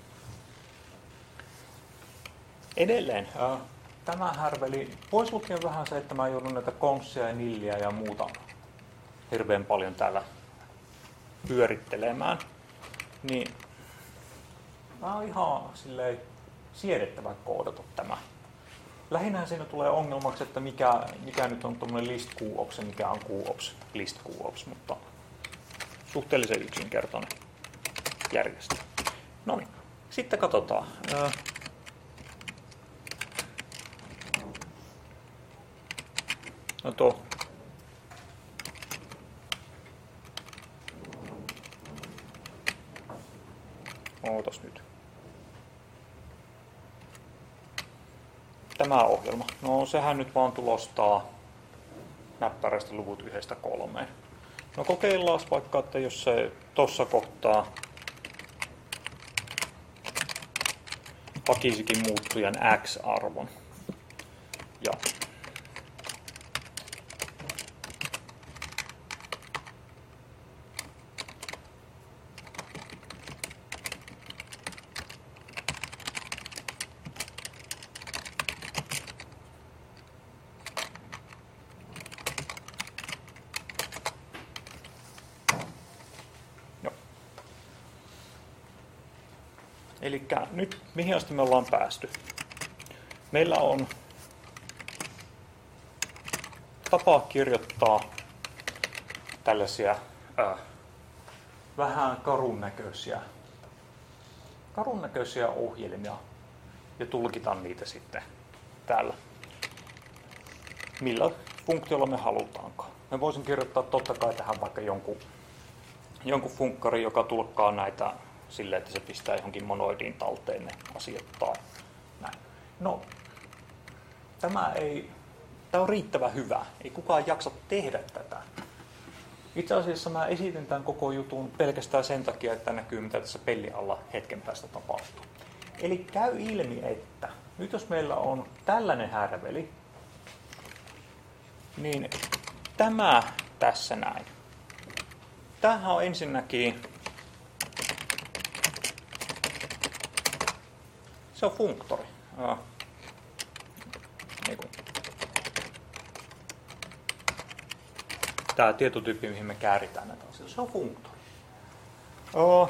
Edelleen, äh, tämä härveli, voisi lukea vähän se, että mä joudun näitä konssia ja nilliä ja muuta hirveän paljon täällä pyörittelemään. Niin mä oon ihan silleen siedettävä koodata tämä. Lähinnä siinä tulee ongelmaksi, että mikä, mikä nyt on tuommoinen list QOps ja mikä on QOps, list QOps, mutta suhteellisen yksinkertainen järjestelmä. No niin, sitten katsotaan. No tuo. Ootas nyt. Tämä ohjelma. No sehän nyt vaan tulostaa näppärästä luvut yhdestä kolmeen. No kokeillaan vaikka, että jos se tossa kohtaa hakisikin muuttujan x-arvon. Ja Eli nyt mihin asti me ollaan päästy? Meillä on tapa kirjoittaa tällaisia äh, vähän karun näköisiä, karun näköisiä ohjelmia ja tulkita niitä sitten täällä. Millä funktiolla me halutaankaan. Me voisin kirjoittaa totta kai tähän vaikka jonkun, jonkun funkkari, joka tulkkaa näitä sillä, että se pistää johonkin monoidiin talteen ne asiat tai näin. No, tämä ei, tämä on riittävän hyvä. Ei kukaan jaksa tehdä tätä. Itse asiassa mä esitän tämän koko jutun pelkästään sen takia, että näkyy mitä tässä pellin alla hetken päästä tapahtuu. Eli käy ilmi, että nyt jos meillä on tällainen härveli, niin tämä tässä näin. Tämähän on ensinnäkin se on funktori. Ah. Niin tämä tietotyyppi, mihin me kääritään näitä asioita, se on funktori. Oh.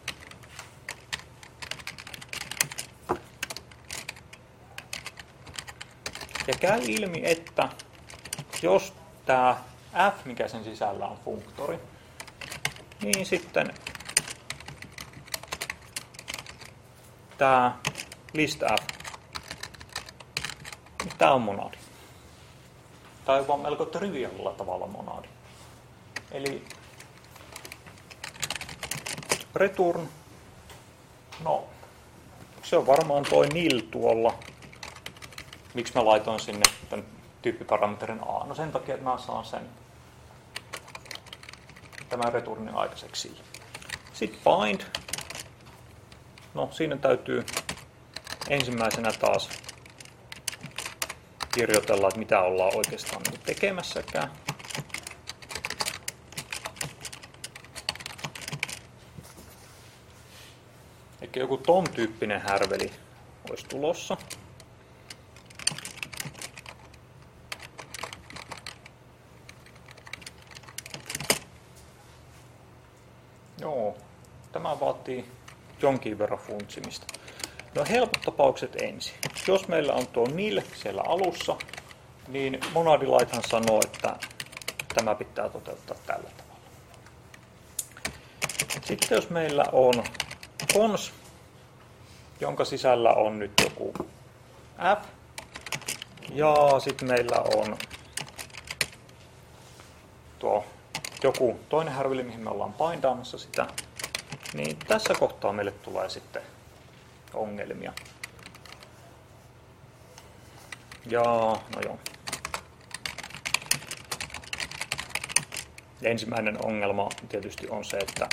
Ja käy ilmi, että jos tämä f, mikä sen sisällä on funktori, niin sitten tämä list f, niin tämä on monadi. Tämä on vaan melko triviaalilla tavalla monadi. Eli return, no se on varmaan toi nil tuolla. Miksi mä laitoin sinne tämän tyyppiparametrin a? No sen takia, että mä saan sen tämän returnin aikaiseksi sillä. Sitten bind. No siinä täytyy ensimmäisenä taas kirjoitella, että mitä ollaan oikeastaan tekemässäkään. Eli joku ton tyyppinen härveli olisi tulossa. Joo, tämä vaatii jonkin verran funtsimista. No helpot tapaukset ensin. Jos meillä on tuo nil siellä alussa, niin monadilighthan sanoo, että tämä pitää toteuttaa tällä tavalla. Sitten jos meillä on cons, jonka sisällä on nyt joku f, ja sitten meillä on tuo joku toinen härveli, mihin me ollaan bindaamassa sitä, niin tässä kohtaa meille tulee sitten ongelmia. Ja, no joo. Ja ensimmäinen ongelma tietysti on se, että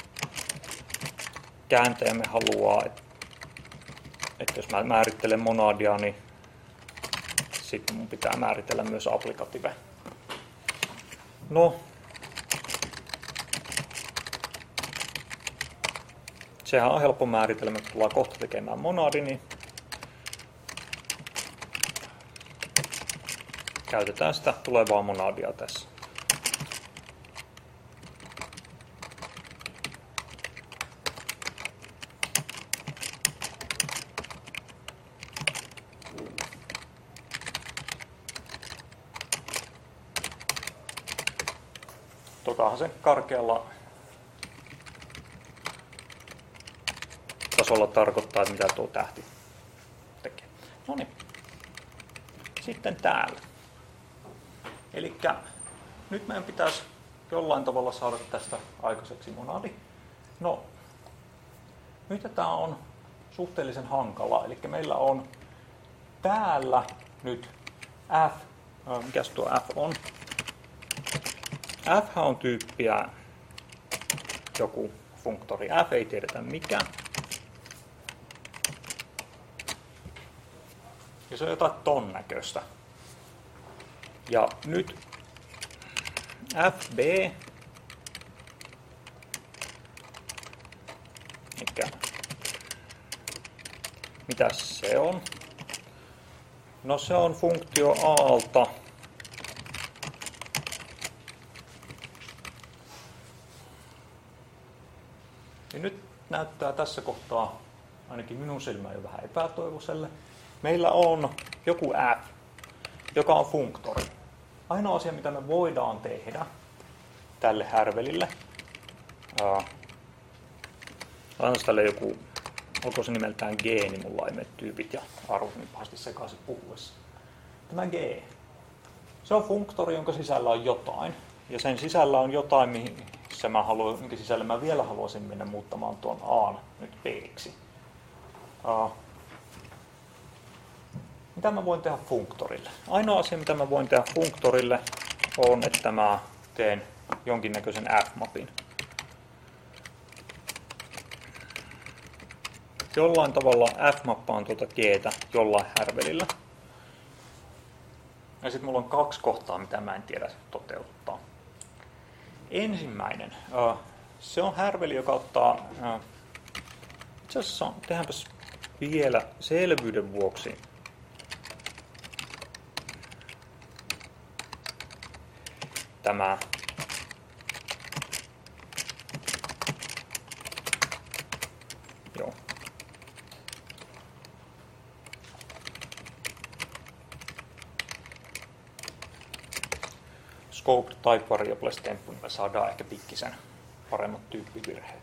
kääntäjämme haluaa, että, että jos mä määrittelen monadia, niin sitten mun pitää määritellä myös applikatiive. No, sehän on helppo määritellä, me tullaan kohta tekemään monadi, niin käytetään sitä tulevaa monadia tässä. Totahan se karkealla tasolla tarkoittaa, että mitä tuo tähti tekee. No niin. Sitten täällä. Elikkä nyt meidän pitäisi jollain tavalla saada tästä aikaiseksi monadi. No, nyt tämä on suhteellisen hankala. Eli meillä on täällä nyt f, äh, mikäs tuo f on? F on tyyppiä joku funktori. F ei tiedetä mikä. Ja se on jotain ton näköistä. Ja nyt F B, mikä, mitä se on? No se on funktio Aalta. Ja nyt näyttää tässä kohtaa ainakin minun silmään jo vähän epätoivoiselle. Meillä on joku f, joka on funktori. Ainoa asia, mitä me voidaan tehdä tälle härvelille, ää, tälle joku, onko se nimeltään G, niin mulla ei mene tyypit ja arvot niin pahasti sekaisin puhuessa. Tämä G, se on funktori, jonka sisällä on jotain. Ja sen sisällä on jotain, missä mä haluan, minkä sisällä mä vielä haluaisin mennä muuttamaan tuon A nyt B-ksi. Uh, mitä mä voin tehdä funktorille? Ainoa asia, mitä mä voin tehdä funktorille, on, että mä teen jonkinnäköisen f-mapin. Jollain tavalla f-mappaan tuota G:tä jollain härvelillä. Ja sitten mulla on kaksi kohtaa, mitä mä en tiedä toteuttaa. Ensimmäinen, se on härveli, joka ottaa, itse asiassa tehdäänpäs vielä selvyyden vuoksi tämä joo. Scoped type variables temppu, niin me saadaan ehkä pikkisen paremmat tyyppivirheet.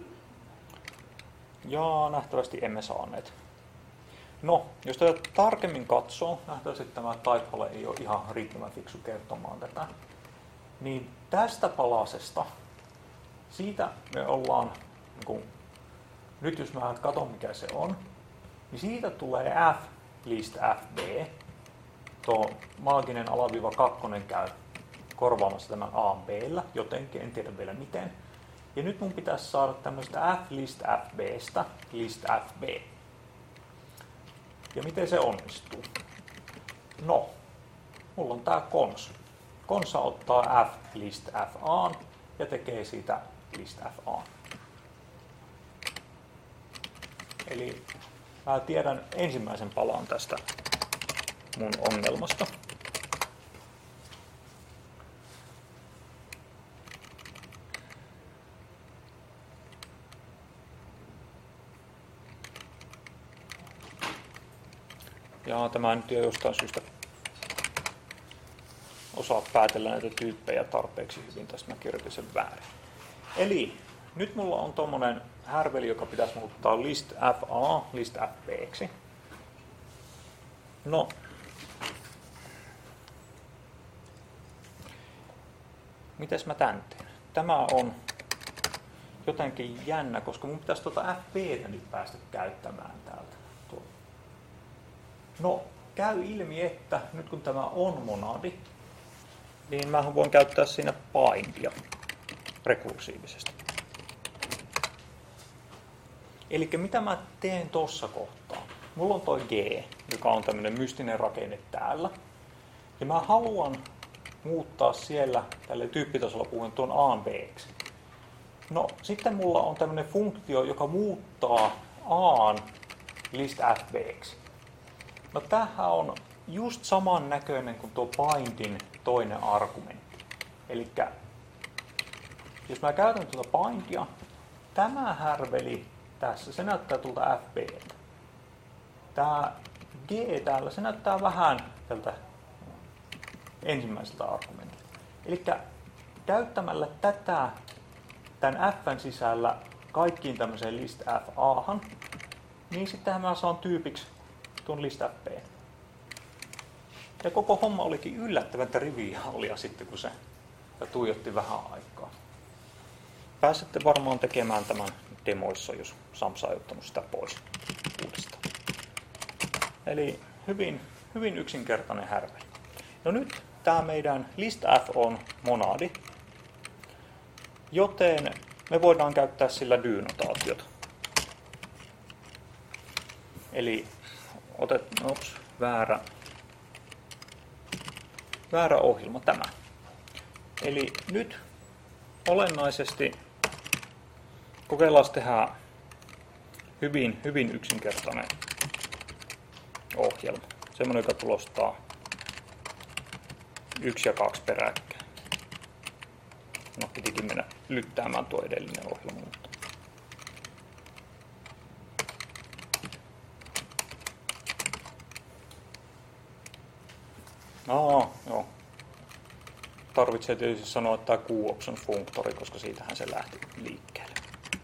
Ja nähtävästi emme saaneet. No, jos tätä tarkemmin katsoo, nähtävästi tämä typehole ei ole ihan riittävän fiksu kertomaan tätä. Niin tästä palasesta, siitä me ollaan, niin kun, nyt jos mä katson mikä se on, niin siitä tulee f list fb. Tuo maaginen alaviiva kakkonen käy korvaamassa tämän A B:llä, jotenkin, en tiedä vielä miten. Ja nyt mun pitäisi saada tämmöistä f list fbstä list fb. Ja miten se onnistuu? No, mulla on tää cons. Consa ottaa f list fa ja tekee siitä list fa. Eli mä tiedän ensimmäisen palan tästä mun ongelmasta. Ja tämä nyt ei jostain syystä osaa päätellä näitä tyyppejä tarpeeksi hyvin, tästä mä kirjoitin sen väärin. Eli nyt mulla on tommonen härveli, joka pitäisi muuttaa list fa list fb:ksi. No, mites mä tän teen? Tämä on jotenkin jännä, koska mun pitäisi tuota fb:tä nyt päästä käyttämään täältä. No, käy ilmi, että nyt kun tämä on monadi, niin mä voin käyttää siinä bindia rekursiivisesti. Eli mitä mä teen tuossa kohtaa? Mulla on toi G, joka on tämmöinen mystinen rakenne täällä. Ja mä haluan muuttaa siellä tälle tyyppitasolla puhuen tuon A B:ksi. No sitten mulla on tämmöinen funktio, joka muuttaa A list F B:ksi. No tämähän on just saman näköinen kuin tuo bindin toinen argumentti. Eli jos mä käytän tuota bindia, tämä härveli tässä, se näyttää tuolta F B:ltä. Tämä G täällä, se näyttää vähän tältä ensimmäiseltä argumentilta. Eli käyttämällä tätä tämän F:n sisällä kaikkiin tämmöiseen list F Ahan, niin sittenhän mä saan tyypiksi tuon list F B. Ja koko homma olikin yllättävän triviaalia sitten, kun se tuijotti vähän aikaa. Pääsette varmaan tekemään tämän demoissa, jos Samsa ei ottanut sitä pois uudestaan. Eli hyvin, hyvin yksinkertainen härveli. No nyt tämä meidän list F on monadi, joten me voidaan käyttää sillä do-notaatiota. Eli otet, ops, väärä, väärä ohjelma tämä. Eli nyt olennaisesti kokeillaan tehdä hyvin, hyvin yksinkertainen ohjelma. Semmoinen, joka tulostaa yksi ja kaksi peräkkäin. No, pitikin mennä lyttäämään tuo edellinen ohjelma. Mutta no, joo. Tarvitsee tietysti sanoa, että tämä Q-option funktori, koska siitähän se lähti liikkeelle.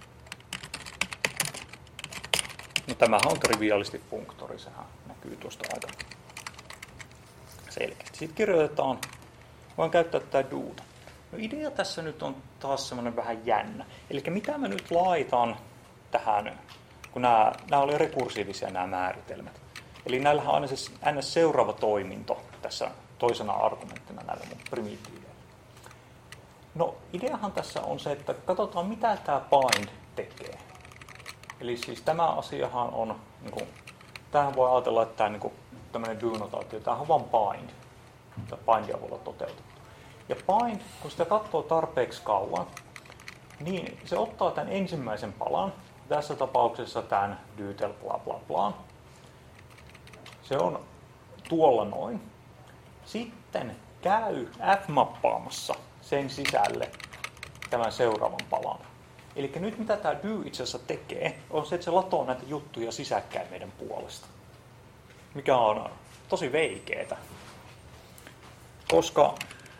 No, tämähän on triviaalisti funktori, sehän näkyy tuosta aika selkeästi. Sitten kirjoitetaan, voin käyttää tätä doota. No, idea tässä nyt on taas semmoinen vähän jännä. Eli mitä mä nyt laitan tähän, kun nämä, nämä oli rekursiivisia nämä määritelmät. Eli näillähän on aina se ns. Seuraava toiminto tässä toisena argumenttina näillä mun primitiiveillä. No, ideahan tässä on se, että katsotaan mitä tämä bind tekee. Eli siis tämä asiahan on, niin kuin, tämähän voi ajatella, että tämä niin kuin, tämmöinen do-notaatio, tämähän on vain bind. Tämä bindia voi olla toteutettu. Ja bind, kun sitä katsoo tarpeeksi kauan, niin se ottaa tämän ensimmäisen palan, tässä tapauksessa tämän dootel bla bla bla. Se on tuolla noin. Sitten käy F-mappaamassa sen sisälle tämän seuraavan palan. Eli nyt mitä tämä do itse asiassa tekee, on se, että se latoo näitä juttuja sisäkkäin meidän puolesta. Mikä on tosi veikeetä. Koska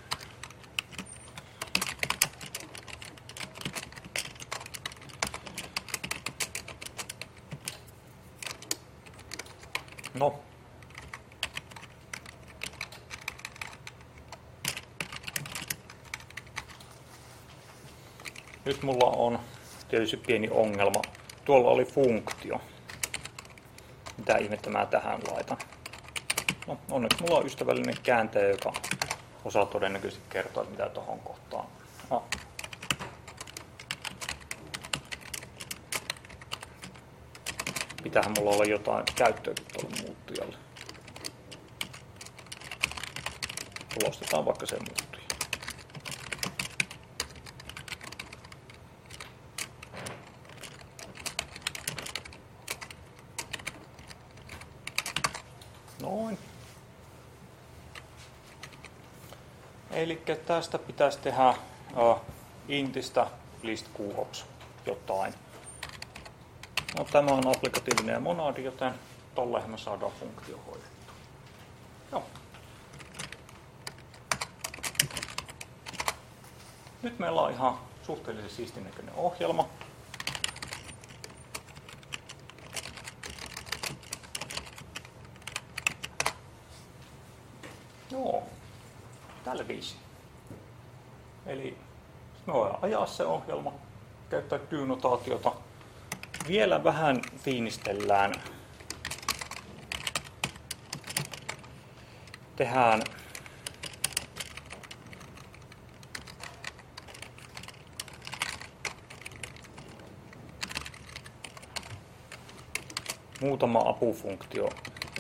no nyt mulla on tietysti pieni ongelma. Tuolla oli funktio. Mitä ihmettä mä tähän laitan? No, onneksi mulla on ystävällinen kääntäjä, joka osaa todennäköisesti kertoa, mitä tuohon kohtaan. No. Pitäähän mulla olla jotain käyttöäkin tuolle muuttujalle. Tulostetaan vaikka se muuttuja. Noin. Eli tästä pitäisi tehdä uh, intistä list Q-ops jotain. No, tämä on applikatiivinen ja monadi, joten tolleen me saadaan funktio hoidettua. Joo. Nyt meillä on ihan suhteellisen siistin näköinen ohjelma. Joo, tällä viisi. Eli me voidaan ajaa se ohjelma, käyttää do-notaatiota. Vielä vähän fiinistellään. Tehdään muutama apufunktio.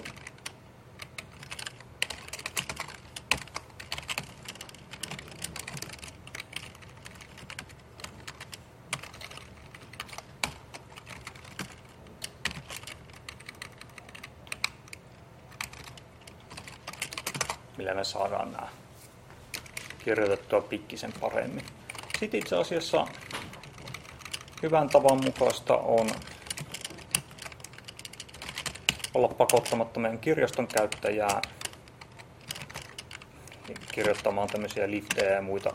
Millä me saadaan nämä kirjoitettua pikkisen paremmin. Sitten itse asiassa hyvän tavan mukaista on olla pakottamatta meidän kirjaston käyttäjää kirjoittamaan tämmöisiä liftejä ja muita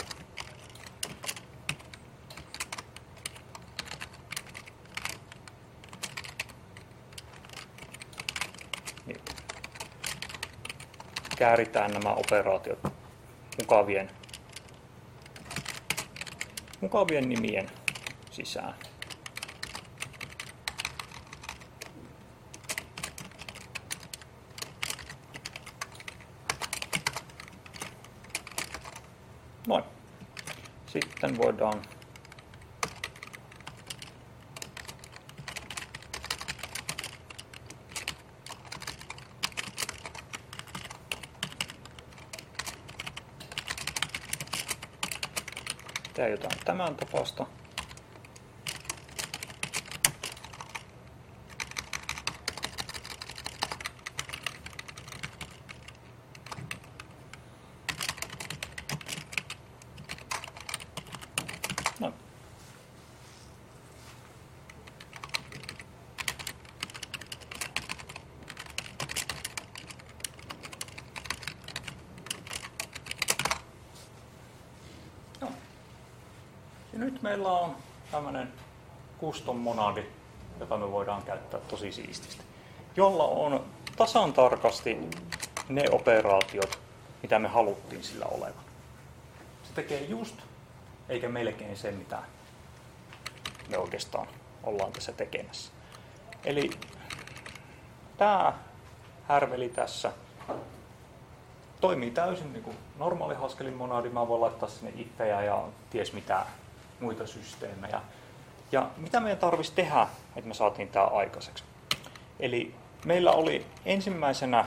niin. Kääritään nämä operaatiot mukavien, mukavien nimien sisään. Noin. Sitten voidaan tehdä jotain tämän tapasta. No. No. Ja nyt meillä on tämmöinen custom monadi, jota me voidaan käyttää tosi siististi, jolla on tasan tarkasti ne operaatiot, mitä me haluttiin sillä olevan. Se tekee just eikä melkein se, mitä me oikeastaan ollaan tässä tekemässä. Eli tämä härveli tässä toimii täysin niin kuin normaali Haskellin monadi. Mä voin laittaa sinne ifejä ja ties mitä muita systeemejä. Ja mitä meidän tarvitsisi tehdä, että me saatiin tämä aikaiseksi? Eli meillä oli ensimmäisenä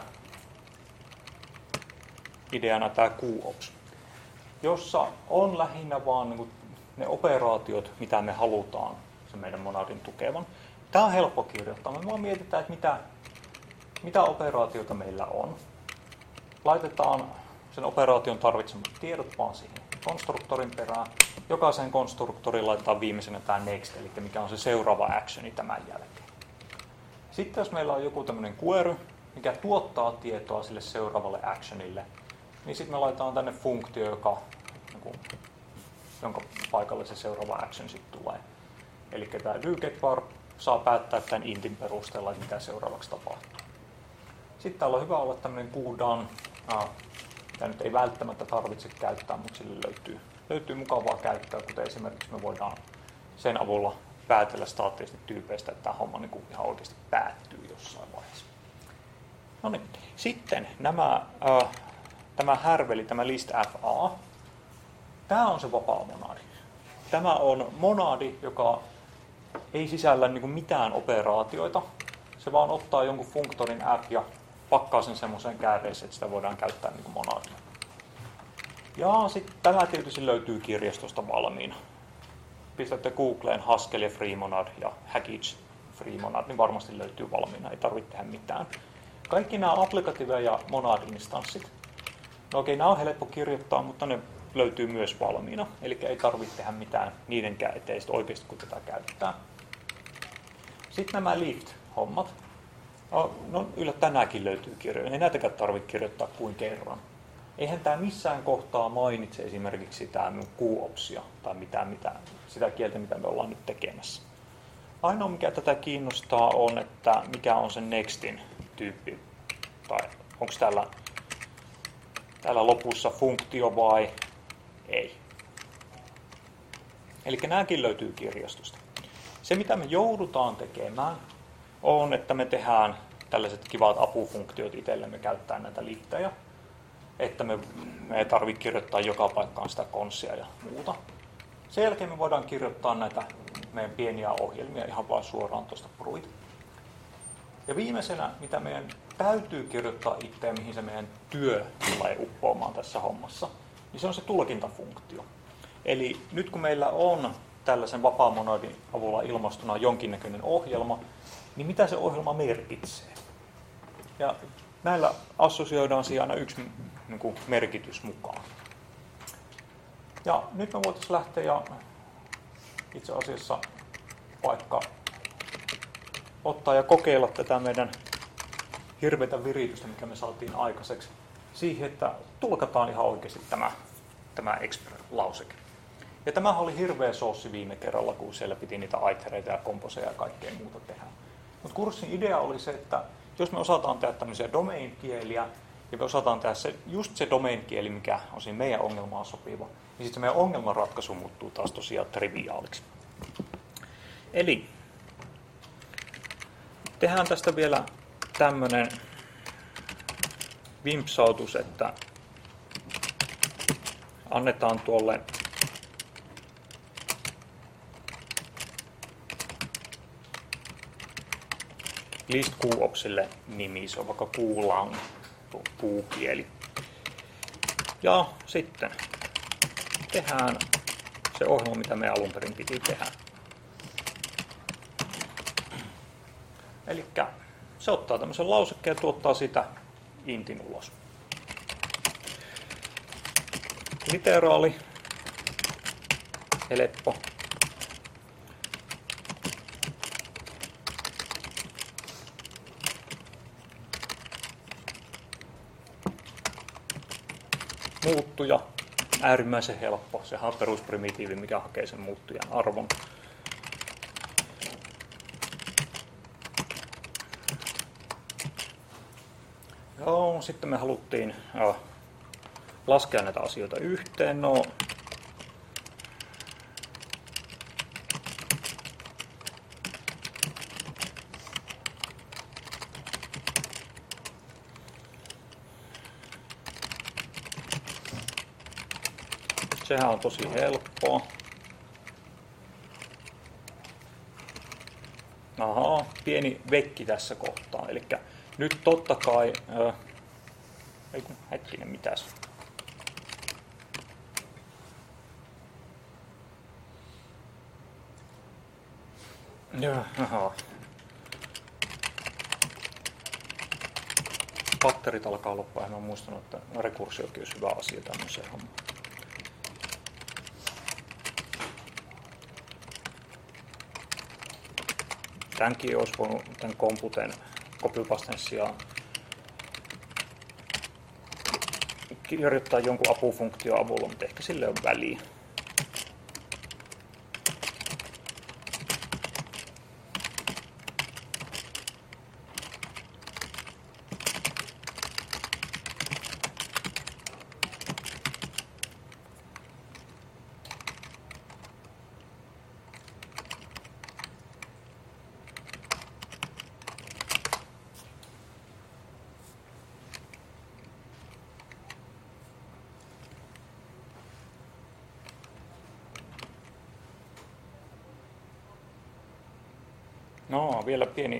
ideana tämä QOps, jossa on lähinnä vaan niin kuin ne operaatiot, mitä me halutaan sen meidän monadin tukevan. Tämä on helppo kirjoittaa. Me vaan mietitään, että mitä, mitä operaatioita meillä on. Laitetaan sen operaation tarvitsemat tiedot vaan siihen konstruktorin perään. Jokaisen konstruktoriin laitetaan viimeisenä tämä next, eli mikä on se seuraava actioni tämän jälkeen. Sitten jos meillä on joku tämmöinen query, mikä tuottaa tietoa sille seuraavalle actionille, niin sitten me laitetaan tänne funktio, joka, jonka paikalle se seuraava action sitten tulee. Eli tämä doGetVar saa päättää tämän intin perusteella, että mitä seuraavaksi tapahtuu. Sitten täällä on hyvä olla tämmöinen QDone. Tämä nyt ei välttämättä tarvitse käyttää, mutta sille löytyy, löytyy mukavaa käyttöä, kuten esimerkiksi me voidaan sen avulla päätellä staattisista tyypeistä, että tämä homma niin kuin ihan oikeasti päättyy jossain vaiheessa. No niin. Sitten nämä, äh, tämä härveli, tämä list.fa, tämä on se vapaa monadi. Tämä on monadi, joka ei sisällä niin kuin mitään operaatioita. Se vaan ottaa jonkun funktorin app ja pakkaa sen semmoiseen kääreeseen, että sitä voidaan käyttää niin kuin monadia. Ja sitten tämä tietysti löytyy kirjastosta valmiina. Pistätte Googleen Haskell ja FreeMonad ja Hackage FreeMonad, niin varmasti löytyy valmiina, ei tarvitse tehdä mitään. Kaikki nämä Applicative- ja Monad-instanssit, no okei, nämä on helppo kirjoittaa, mutta ne löytyy myös valmiina, eli ei tarvitse tehdä mitään niidenkään eteen oikeasti, kun tätä käyttää. Sitten nämä lift-hommat. No yllättäen nämäkin löytyy kirjoja, ei näitäkään tarvitse kirjoittaa kuin kerran. Eihän tämä missään kohtaa mainitse esimerkiksi sitä QOpsia tai mitään, mitään, sitä kieltä, mitä me ollaan nyt tekemässä. Ainoa, mikä tätä kiinnostaa, on, että mikä on sen nextin tyyppi. Tai onko täällä, täällä lopussa funktio vai ei. Eli nämäkin löytyy kirjastosta. Se, mitä me joudutaan tekemään, on, että me tehdään tällaiset kivat apufunktiot itsellemme käyttää näitä liittejä. Että me, me ei tarvitse kirjoittaa joka paikkaan sitä konssia ja muuta. Sen jälkeen me voidaan kirjoittaa näitä meidän pieniä ohjelmia ihan vaan suoraan tuosta Bruit. Ja viimeisenä, mitä meidän täytyy kirjoittaa itse ja mihin se meidän työ tulee uppoamaan tässä hommassa, niin se on se tulkintafunktio. Eli nyt kun meillä on tällaisen vapaamonadin avulla ilmastuna jonkinnäköinen ohjelma, niin mitä se ohjelma merkitsee? Ja näillä assosioidaan siihen aina yksi niin kuin, merkitys mukaan. Ja nyt me voitaisiin lähteä ja itse asiassa vaikka ottaa ja kokeilla tätä meidän hirveätä viritystä, mikä me saatiin aikaiseksi, siihen, että tulkataan ihan oikeasti tämä, tämä expert-lauseke. Ja tämä oli hirveä soossi viime kerralla, kun siellä piti niitä aitereita ja komposeja ja kaikkea muuta tehdä. Mutta kurssin idea oli se, että jos me osataan tehdä tämmöisiä domain-kieliä, ja me osataan tehdä se, just se domain-kieli, mikä on siinä meidän ongelmaan sopiva, niin sitten meidän ongelmanratkaisu muuttuu taas tosiaan triviaaliksi. Eli tehdään tästä vielä tämmöinen vimpsautus, että annetaan tuolle list QOPSille nimi, se on vaikka QLang, puukieli. Ja sitten tehdään se ohjelma, mitä me alun perin piti tehdä. Eli se ottaa tämmöisen lausekkeen ja tuottaa sitä intin ulos. Literaali, helppo. Muuttuja, äärimmäisen helppo. Sehän on perusprimitiivi, mikä hakee sen muuttujan arvon. Joo, sitten me haluttiin äh, laskea näitä asioita yhteen. No, sehän on tosi helppoa. Ahaa, pieni vekki tässä kohtaa. Eli nyt totta kai... Äh, ei kun hetkinen, mitäs? Jaha. Patterit alkaa loppua. En ole muistanut, että rekursiokin olisi hyvä asia tämmöiseen hommaan. Tämänkin olisi voinut tämän komputen copypasten sijaan kirjoittaa jonkun apufunktio avulla, mutta ehkä sille on väliä. No, vielä pieni,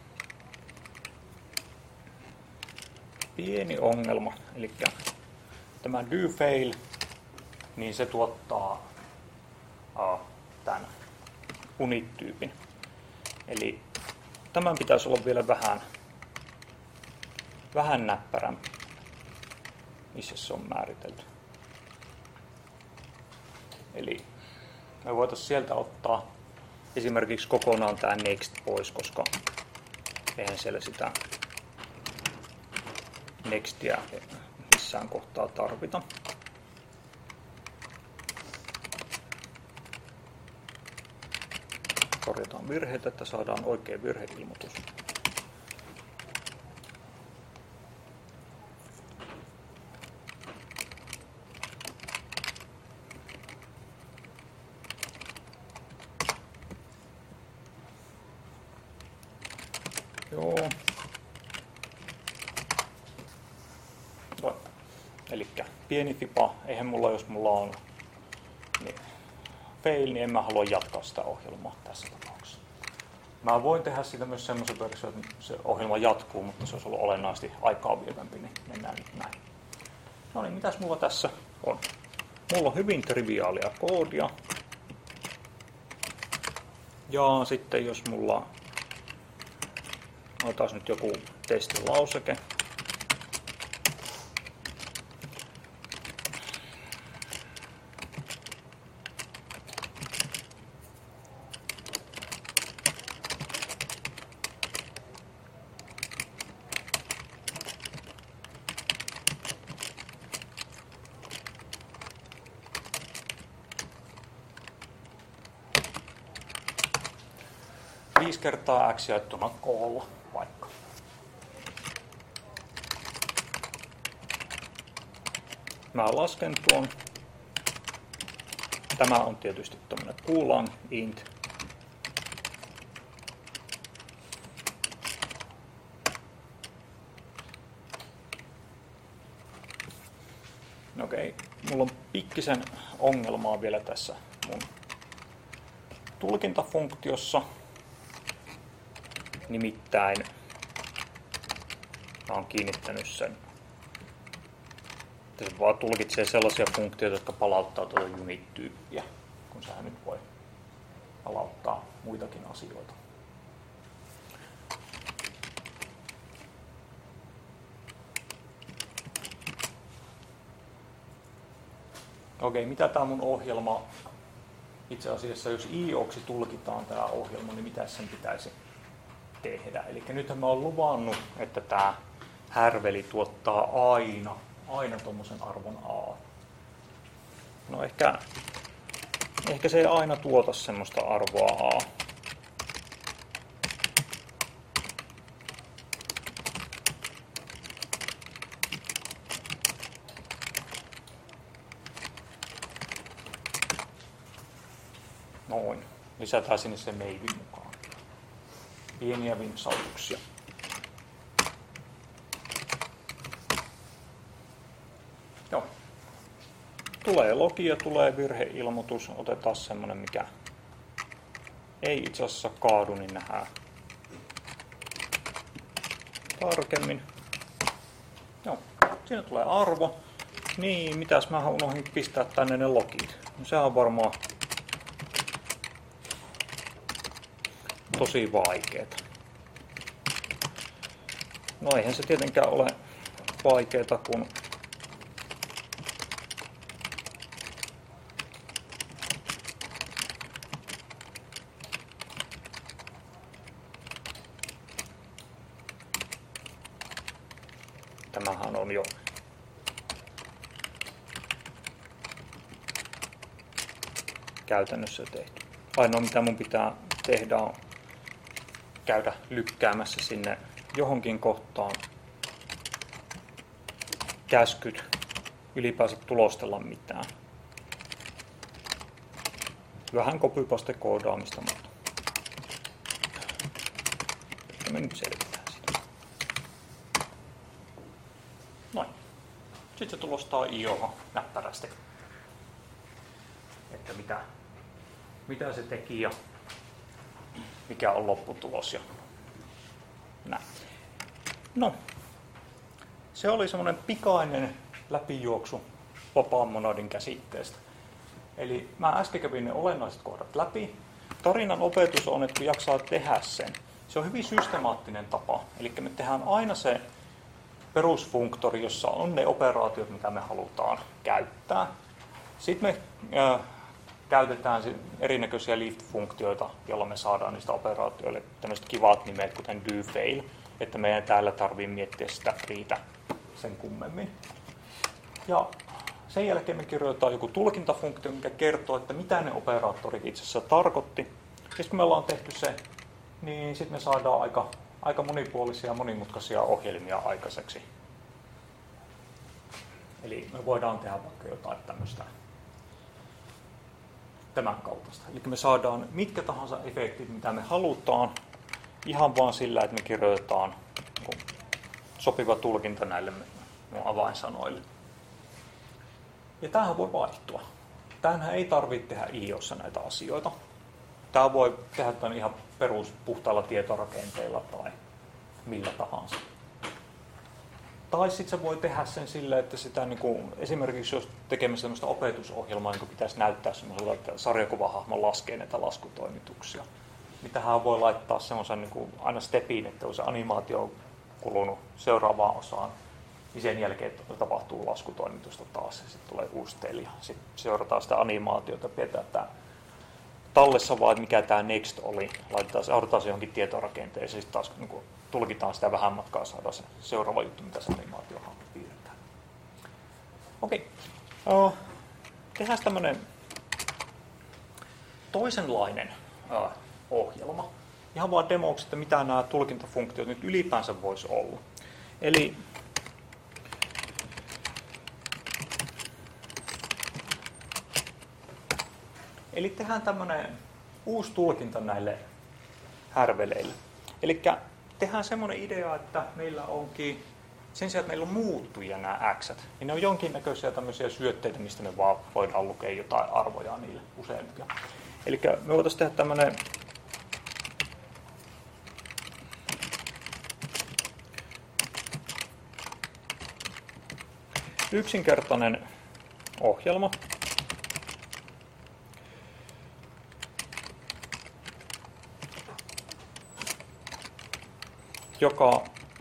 pieni ongelma. Eli tämä doFail, niin se tuottaa uh, tämän unit-tyypin. Eli tämän pitäisi olla vielä vähän, vähän näppärämpi, missä se on määritelty. Eli me voitaisiin sieltä ottaa esimerkiksi kokonaan tämä next pois, koska eihän siellä sitä nextia missään kohtaa tarvita. Korjataan virheitä, että saadaan oikea virheilmoitus. Joo. Elikkä pieni fipa, eihän mulla, jos mulla on niin fail, niin en mä halua jatkaa sitä ohjelmaa tässä tapauksessa. Mä voin tehdä siitä myös semmoisen version, että se ohjelma jatkuu, mutta se olisi ollut olennaisesti aikaa vievämpi, niin mennään nyt näin. No niin, mitäs mulla tässä on? Mulla on hyvin triviaalia koodia. Ja sitten jos mulla on taas nyt joku testilauseke. viisi kertaa x jaettuna koolla vaikka. Mä lasken tuon. Tämä on tietysti tämmönen boolean int. Okei, mulla on pikkisen ongelmaa vielä tässä mun tulkintafunktiossa. Nimittäin mä oon kiinnittänyt sen, että se vaan tulkitsee sellaisia funktioita, jotka palauttaa tuota unit-tyyppiä, kun sehän nyt voi palauttaa muitakin asioita. Okei, mitä tää mun ohjelma, itse asiassa jos I O-ksi tulkitaan tää ohjelma, niin mitä sen pitäisi tehdä? Eli nythän mä oon luvannut, että tää härveli tuottaa aina, aina tommosen arvon A. No ehkä, ehkä se ei aina tuota semmoista arvoa A. Noin. Lisätään sinne se maybe mukaan. Pieniä vimpsautuksia. Joo. Tulee logi ja tulee virheilmoitus. Otetaan semmonen, mikä ei itse asiassa kaadu, niin nähdään tarkemmin. Joo. Siinä tulee arvo. Niin, mitäs mä unohdin pistää tänne ne logit. No sehän on varmaan tosi vaikeeta. No eihän se tietenkään ole vaikeeta, kun tämähän on jo käytännössä tehty. Ainoa mitä mun pitää tehdä on käydä lykkäämässä sinne johonkin kohtaan käskyt, ylipäänsä tulostella mitään. Vähän copy-paste koodaamista, mutta me nyt selvitetään sitä. Noin. Sitten se tulostaa I O:han näppärästi, että mitä, mitä se teki ja mikä on lopputulos. Ja näin. No, se oli semmoinen pikainen läpijuoksu vapaan monadin käsitteestä. Eli mä äsken kävin ne olennaiset kohdat läpi. Tarinan opetus on, että kun jaksaa tehdä sen. Se on hyvin systemaattinen tapa. Eli me tehdään aina se perusfunktori, jossa on ne operaatiot, mitä me halutaan käyttää. Sitten me äh, käytetään erinäköisiä lift-funktioita, joilla me saadaan niistä operaatioille tämmöiset kivat nimet, kuten do-fail, että meidän täällä tarvii miettiä sitä riitä sen kummemmin. Ja sen jälkeen me kirjoitetaan joku tulkintafunktio, mikä kertoo, että mitä ne operaattorit itse asiassa tarkoitti. Ja sitten kun me ollaan tehty se, niin sitten me saadaan aika, aika monipuolisia ja monimutkaisia ohjelmia aikaiseksi. Eli me voidaan tehdä vaikka jotain tämmöistä tämän kaltaista. Eli me saadaan mitkä tahansa efektit, mitä me halutaan, ihan vaan sillä, että me kirjoitetaan sopiva tulkinta näille avainsanoille. Ja tämähän voi vaihtua. Tämähän ei tarvitse tehdä I O:ssa näitä asioita. tämä voi tehdä tämän ihan perus puhtailla tietorakenteilla tai millä tahansa. Tai sitten se voi tehdä sen sillä, että sitä niin kuin, esimerkiksi jos tekemässä sellaista opetusohjelmaa, niin pitäisi näyttää semmoisella, että sarjakuvahahmo laskee näitä laskutoimituksia. Niin tähän voi laittaa semmoisen niin kuin aina stepiin, että kun se animaatio on kulunut seuraavaan osaan, niin sen jälkeen tapahtuu laskutoimitusta taas ja sitten tulee uusi teli. Sitten seurataan sitä animaatiota, pidetään tämä tallessa vaan, mikä tämä next oli, laitetaan se, autetaan se johonkin tietorakenteeseen, sitten taas niin kuin, tulkitaan sitä vähän matkaa, saadaan se seuraava juttu, mitä se animaatiohan piirretään. Okei, uh, tehdään tämmöinen toisenlainen uh, ohjelma. Ihan vaan demoksi, että mitä nämä tulkintafunktiot nyt ylipäänsä voisi olla. Eli Eli tehdään tämmöinen uusi tulkinta näille härveleille. Eli tehdään semmoinen idea, että meillä onkin, sen sijaan, että meillä on muuttujia nämä x:t, niin ne on jonkinnäköisiä tämmöisiä syötteitä, mistä me vaan voidaan lukea jotain arvoja niille useimpia. Eli me voitaisiin tehdä tämmöinen yksinkertainen ohjelma, joka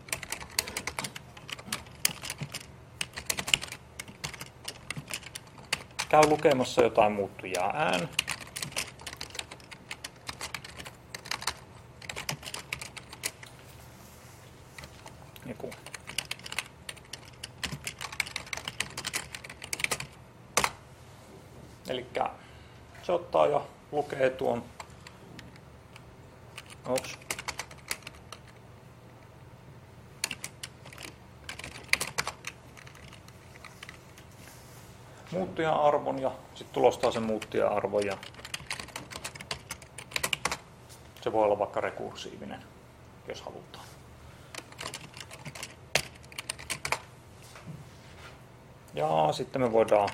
käy lukemassa jotain muuttujaa ään. Joku. Elikkä se ottaa ja lukee tuon. Ops. Muuttujan arvon ja sitten tulostaa sen muuttujan arvon ja se voi olla vaikka rekursiivinen, jos halutaan. Ja sitten me voidaan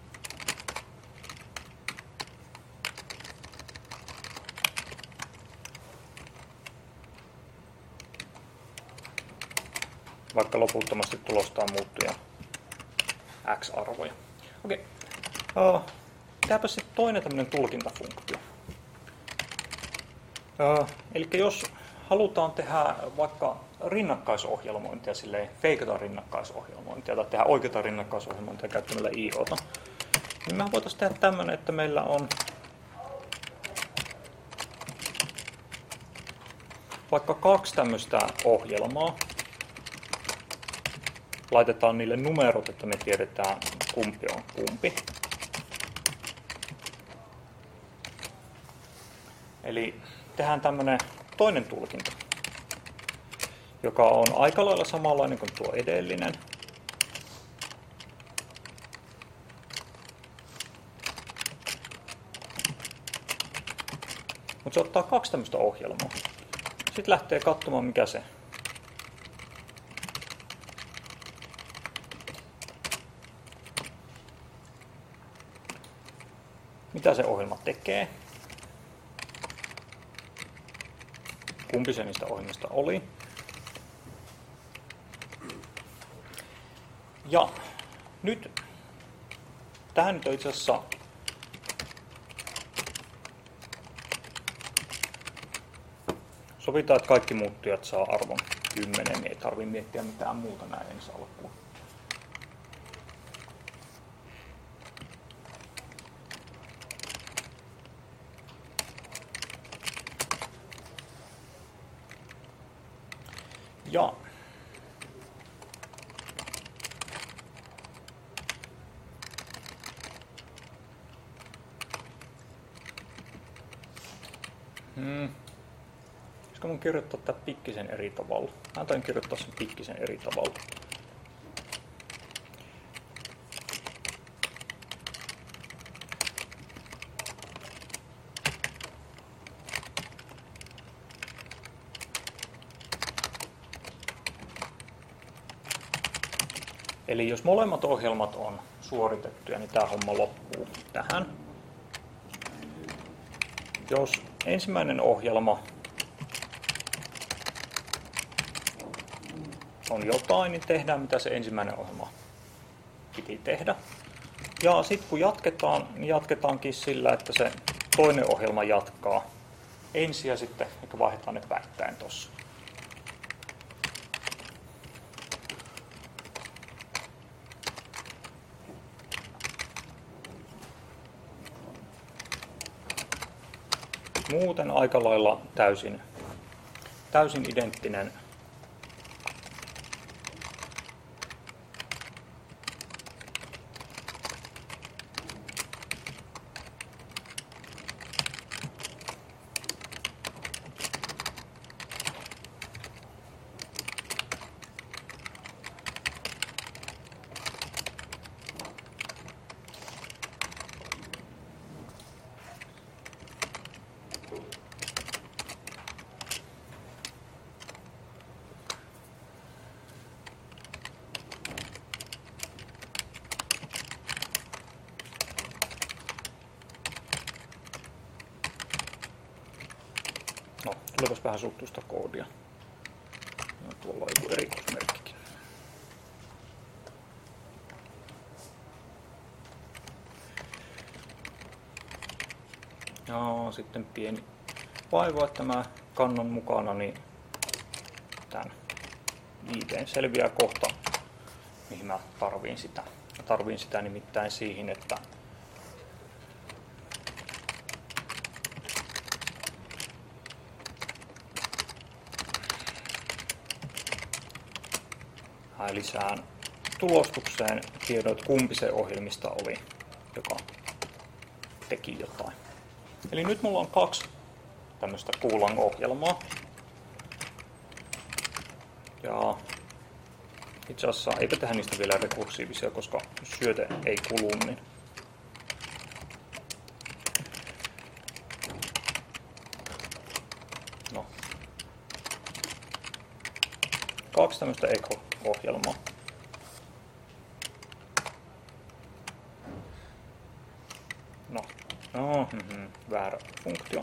vaikka loputtomasti tulostaa muuttuja x-arvoja. Okei. Uh, Tehdäänpä sitten toinen tämmöinen tulkintafunktio. Uh, eli jos halutaan tehdä vaikka rinnakkaisohjelmointia, silleen feikata rinnakkaisohjelmointia tai tehdä oikeata rinnakkaisohjelmointia käyttämällä I O:ta, niin me voitaisiin tehdä tämmöinen, että meillä on vaikka kaksi tämmöistä ohjelmaa. Laitetaan niille numerot, että me tiedetään kumpi on kumpi. Eli tehdään tämmöinen toinen tulkinta, joka on aika lailla samanlainen kuin tuo edellinen. Mutta se ottaa kaksi tämmöistä ohjelmaa. Sitten lähtee katsomaan, mikä se mitä se ohjelma tekee, kumpi se niistä ohjelmista oli. Ja nyt tähän nyt on itse asiassa sovitaan, että kaikki muuttujat saa arvon kymmenen, niin ei tarvitse miettiä mitään muuta näin ensi alkuun. Ja hmm. Olisiko mun kirjoittaa tätä pikkisen eri tavalla? Mä tain kirjoittaa sen pikkisen eri tavalla. Eli jos molemmat ohjelmat on suoritettuja, niin tämä homma loppuu tähän. Jos ensimmäinen ohjelma on jotain, niin tehdään mitä se ensimmäinen ohjelma piti tehdä. Ja sitten kun jatketaan, niin jatketaankin sillä, että se toinen ohjelma jatkaa ensin ja sitten eikä vaihdetaan ne päittäin tuossa. Muuten aika lailla täysin, täysin identtinen. No, tulepas vähän suttuista koodia. No, tuolla on joku erikoismerkkikin. Ja sitten pieni vaiva, että mä kannan mukana niin tämän viiteen selviää kohta, mihin mä tarviin sitä. Mä tarviin sitä nimittäin siihen, että lisään tulostukseen tiedot, kumpi se ohjelmista oli, joka teki jotain. Eli nyt mulla on kaksi tämmöistä Golang-ohjelmaa. Ja itse asiassa eipä tehdä niistä vielä rekursiivisia, koska syöte ei kulu, niin no. Kaksi tämmöistä echo-ohjelmaa. No, no mm-hmm, väärä funktio.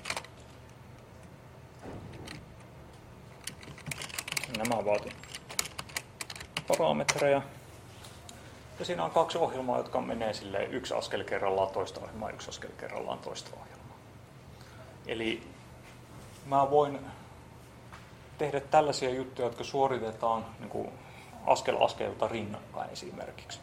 Nämä vaatii parametreja. Ja siinä on kaksi ohjelmaa, jotka menee silleen yksi askel kerrallaan toista ohjelmaa, yksi askel kerrallaan toista ohjelmaa. Eli mä voin tehdä tällaisia juttuja, jotka suoritetaan niin kuin askel askelta rinnakkain esimerkiksi.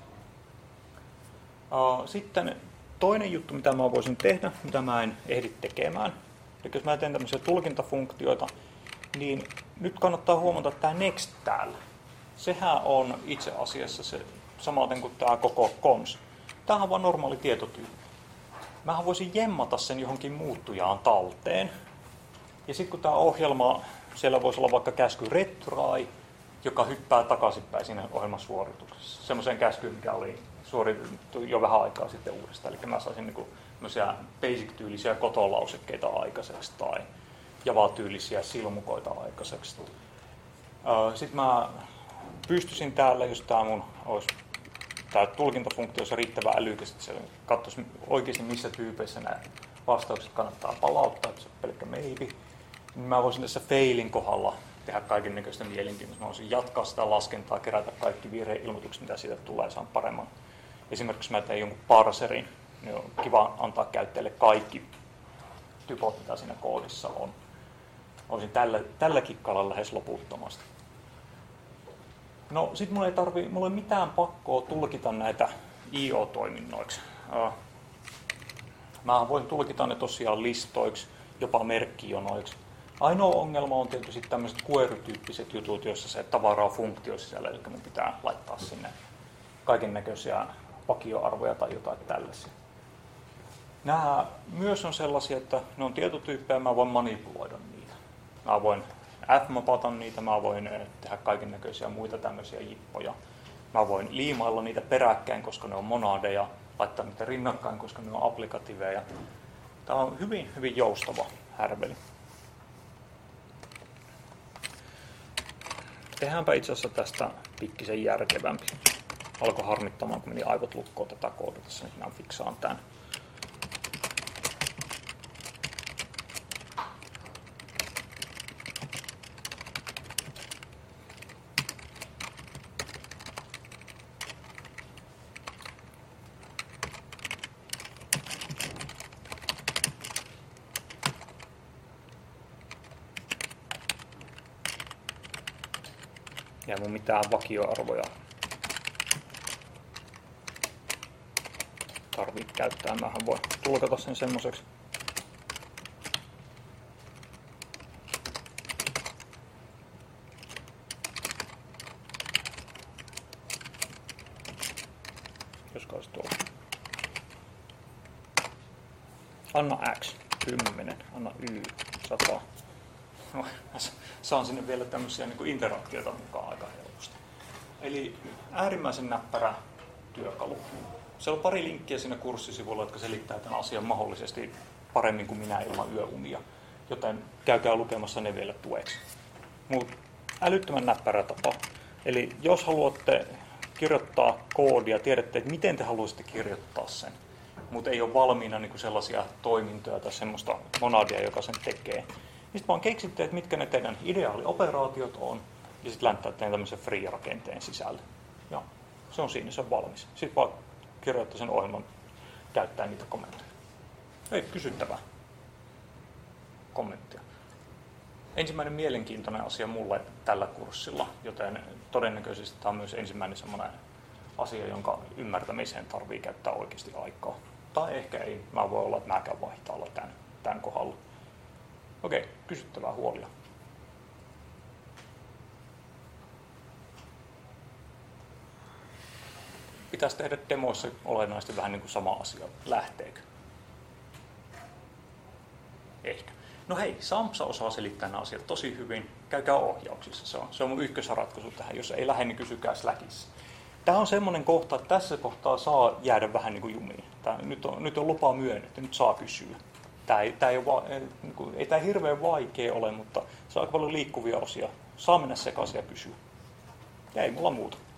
Sitten toinen juttu, mitä mä voisin tehdä, mitä mä en ehdi tekemään. Eli jos mä teen tämmöisiä tulkintafunktioita, niin nyt kannattaa huomata tämä next täällä. Sehän on itse asiassa se samaten kuin tämä koko cons. Tämähän on vaan normaali tietotyyppi. Mähän voisin jemmata sen johonkin muuttujaan talteen. Ja sitten kun tämä ohjelma, siellä voisi olla vaikka käsky retry, joka hyppää takaisinpäin siinä ohjelman suorituksessa. Semmoiseen käskyyn, mikä oli suoritettu jo vähän aikaa sitten uudestaan. Eli mä saisin niinku basic-tyylisiä kotolausekkeita aikaiseksi tai Java-tyylisiä silmukoita aikaiseksi. Sitten mä pystyisin täällä, jos tämä mun olisi tämä tulkintafunktio olisi riittävän älykäs, että se katsoisi oikeasti missä tyypeissä nämä vastaukset kannattaa palauttaa, että se on pelkkä maybe. Niin mä voisin tässä failin kohdalla tehdä kaiken näköistä mielenkiintoista. Mä voisin jatkaa sitä laskentaa, kerätä kaikki virheilmoitukset, mitä siitä tulee, saan paremman. Esimerkiksi mä teen jonkun parserin, niin on kiva antaa käyttäjälle kaikki typot, mitä siinä koodissa on. Olisin tällä, tällä kikkalla lähes loputtomasti. No sit mulla ei tarvii, mulla ei mitään pakkoa tulkita näitä I O-toiminnoiksi. Mä voin tulkita ne tosiaan listoiksi, jopa merkkijonoiksi. Ainoa ongelma on tietysti tämmöiset query-tyyppiset jutut, joissa se tavara on funktio sisällä, eli mun pitää laittaa sinne kaiken näköisiä vakioarvoja tai jotain tällaisia. Nämä myös on sellaisia, että ne on tietotyyppejä, mä voin manipuloida niitä. Mä voin f-mapata niitä, mä voin tehdä kaiken näköisiä muita tämmöisiä jippoja. Mä voin liimailla niitä peräkkäin, koska ne on monadeja, laittaa niitä rinnakkain, koska ne on applikatiiveja. Tämä on hyvin, hyvin joustava härveli. Tehdäänpä itse asiassa tästä pikkisen järkevämpi. Alkoi harmittamaan, kun meni aivot lukkoon tätä koodia. Tässä nyt mä fiksaan tämän. Ei mun mitään vakioarvoja tarvitse käyttää. Mähän voin tulkata sen semmoiseksi. Josko olisi tuolla. Anna X, kymmenen. Anna Y, sata. No, saan sinne vielä tämmöisiä niin kuin interaktioita mukaan aika helposti. Eli äärimmäisen näppärä työkalu. Siellä on pari linkkiä siinä kurssisivulla, jotka selittää tämän asian mahdollisesti paremmin kuin minä ilman yöunia. Joten käykää lukemassa ne vielä tueksi. Mutta älyttömän näppärä tapa. Eli jos haluatte kirjoittaa koodia, tiedätte, että miten te haluaisitte kirjoittaa sen, mutta ei ole valmiina niin kuin sellaisia toimintoja tai semmoista monadia, joka sen tekee. Niin sitten vaan keksitte, että mitkä ne teidän ideaalioperaatiot on, ja sitten länttäätte ne tämmöisen free-rakenteen sisälle. Ja se on siinä, se on valmis. Sitten vaan kirjoittaa sen ohjelman, käyttää niitä kommentteja. Ei, kysyttävää. Kommenttia. Ensimmäinen mielenkiintoinen asia mulle tällä kurssilla, joten todennäköisesti tämä on myös ensimmäinen semmoinen asia, jonka ymmärtämiseen tarvii käyttää oikeasti aikaa. Tai ehkä ei. Mä voi olla, että mä käyn vaihtaalla tämän, tämän kohdalla. Okei, kysyttävää, huolia. Pitäisi tehdä demoissa olennaisesti vähän niin kuin sama asia. Lähteekö? Ehkä. No hei, Sampsa osaa selittää nämä asiat tosi hyvin. Käykää ohjauksissa. Se on, se on mun ykkösratkaisu tähän. Jos ei lähde, niin kysykää Slackissa. Tämä on semmoinen kohta, että tässä kohtaa saa jäädä vähän niin kuin jumiin. Tämä, nyt, on, nyt on lupa myönnetty, nyt saa kysyä. Tämä ei, tämä ei, ole, niin kuin, ei tämä hirveän vaikea ole, mutta se on aika paljon liikkuvia osia. Saa mennä sekaisin ja kysyä. Ja ei mulla muuta.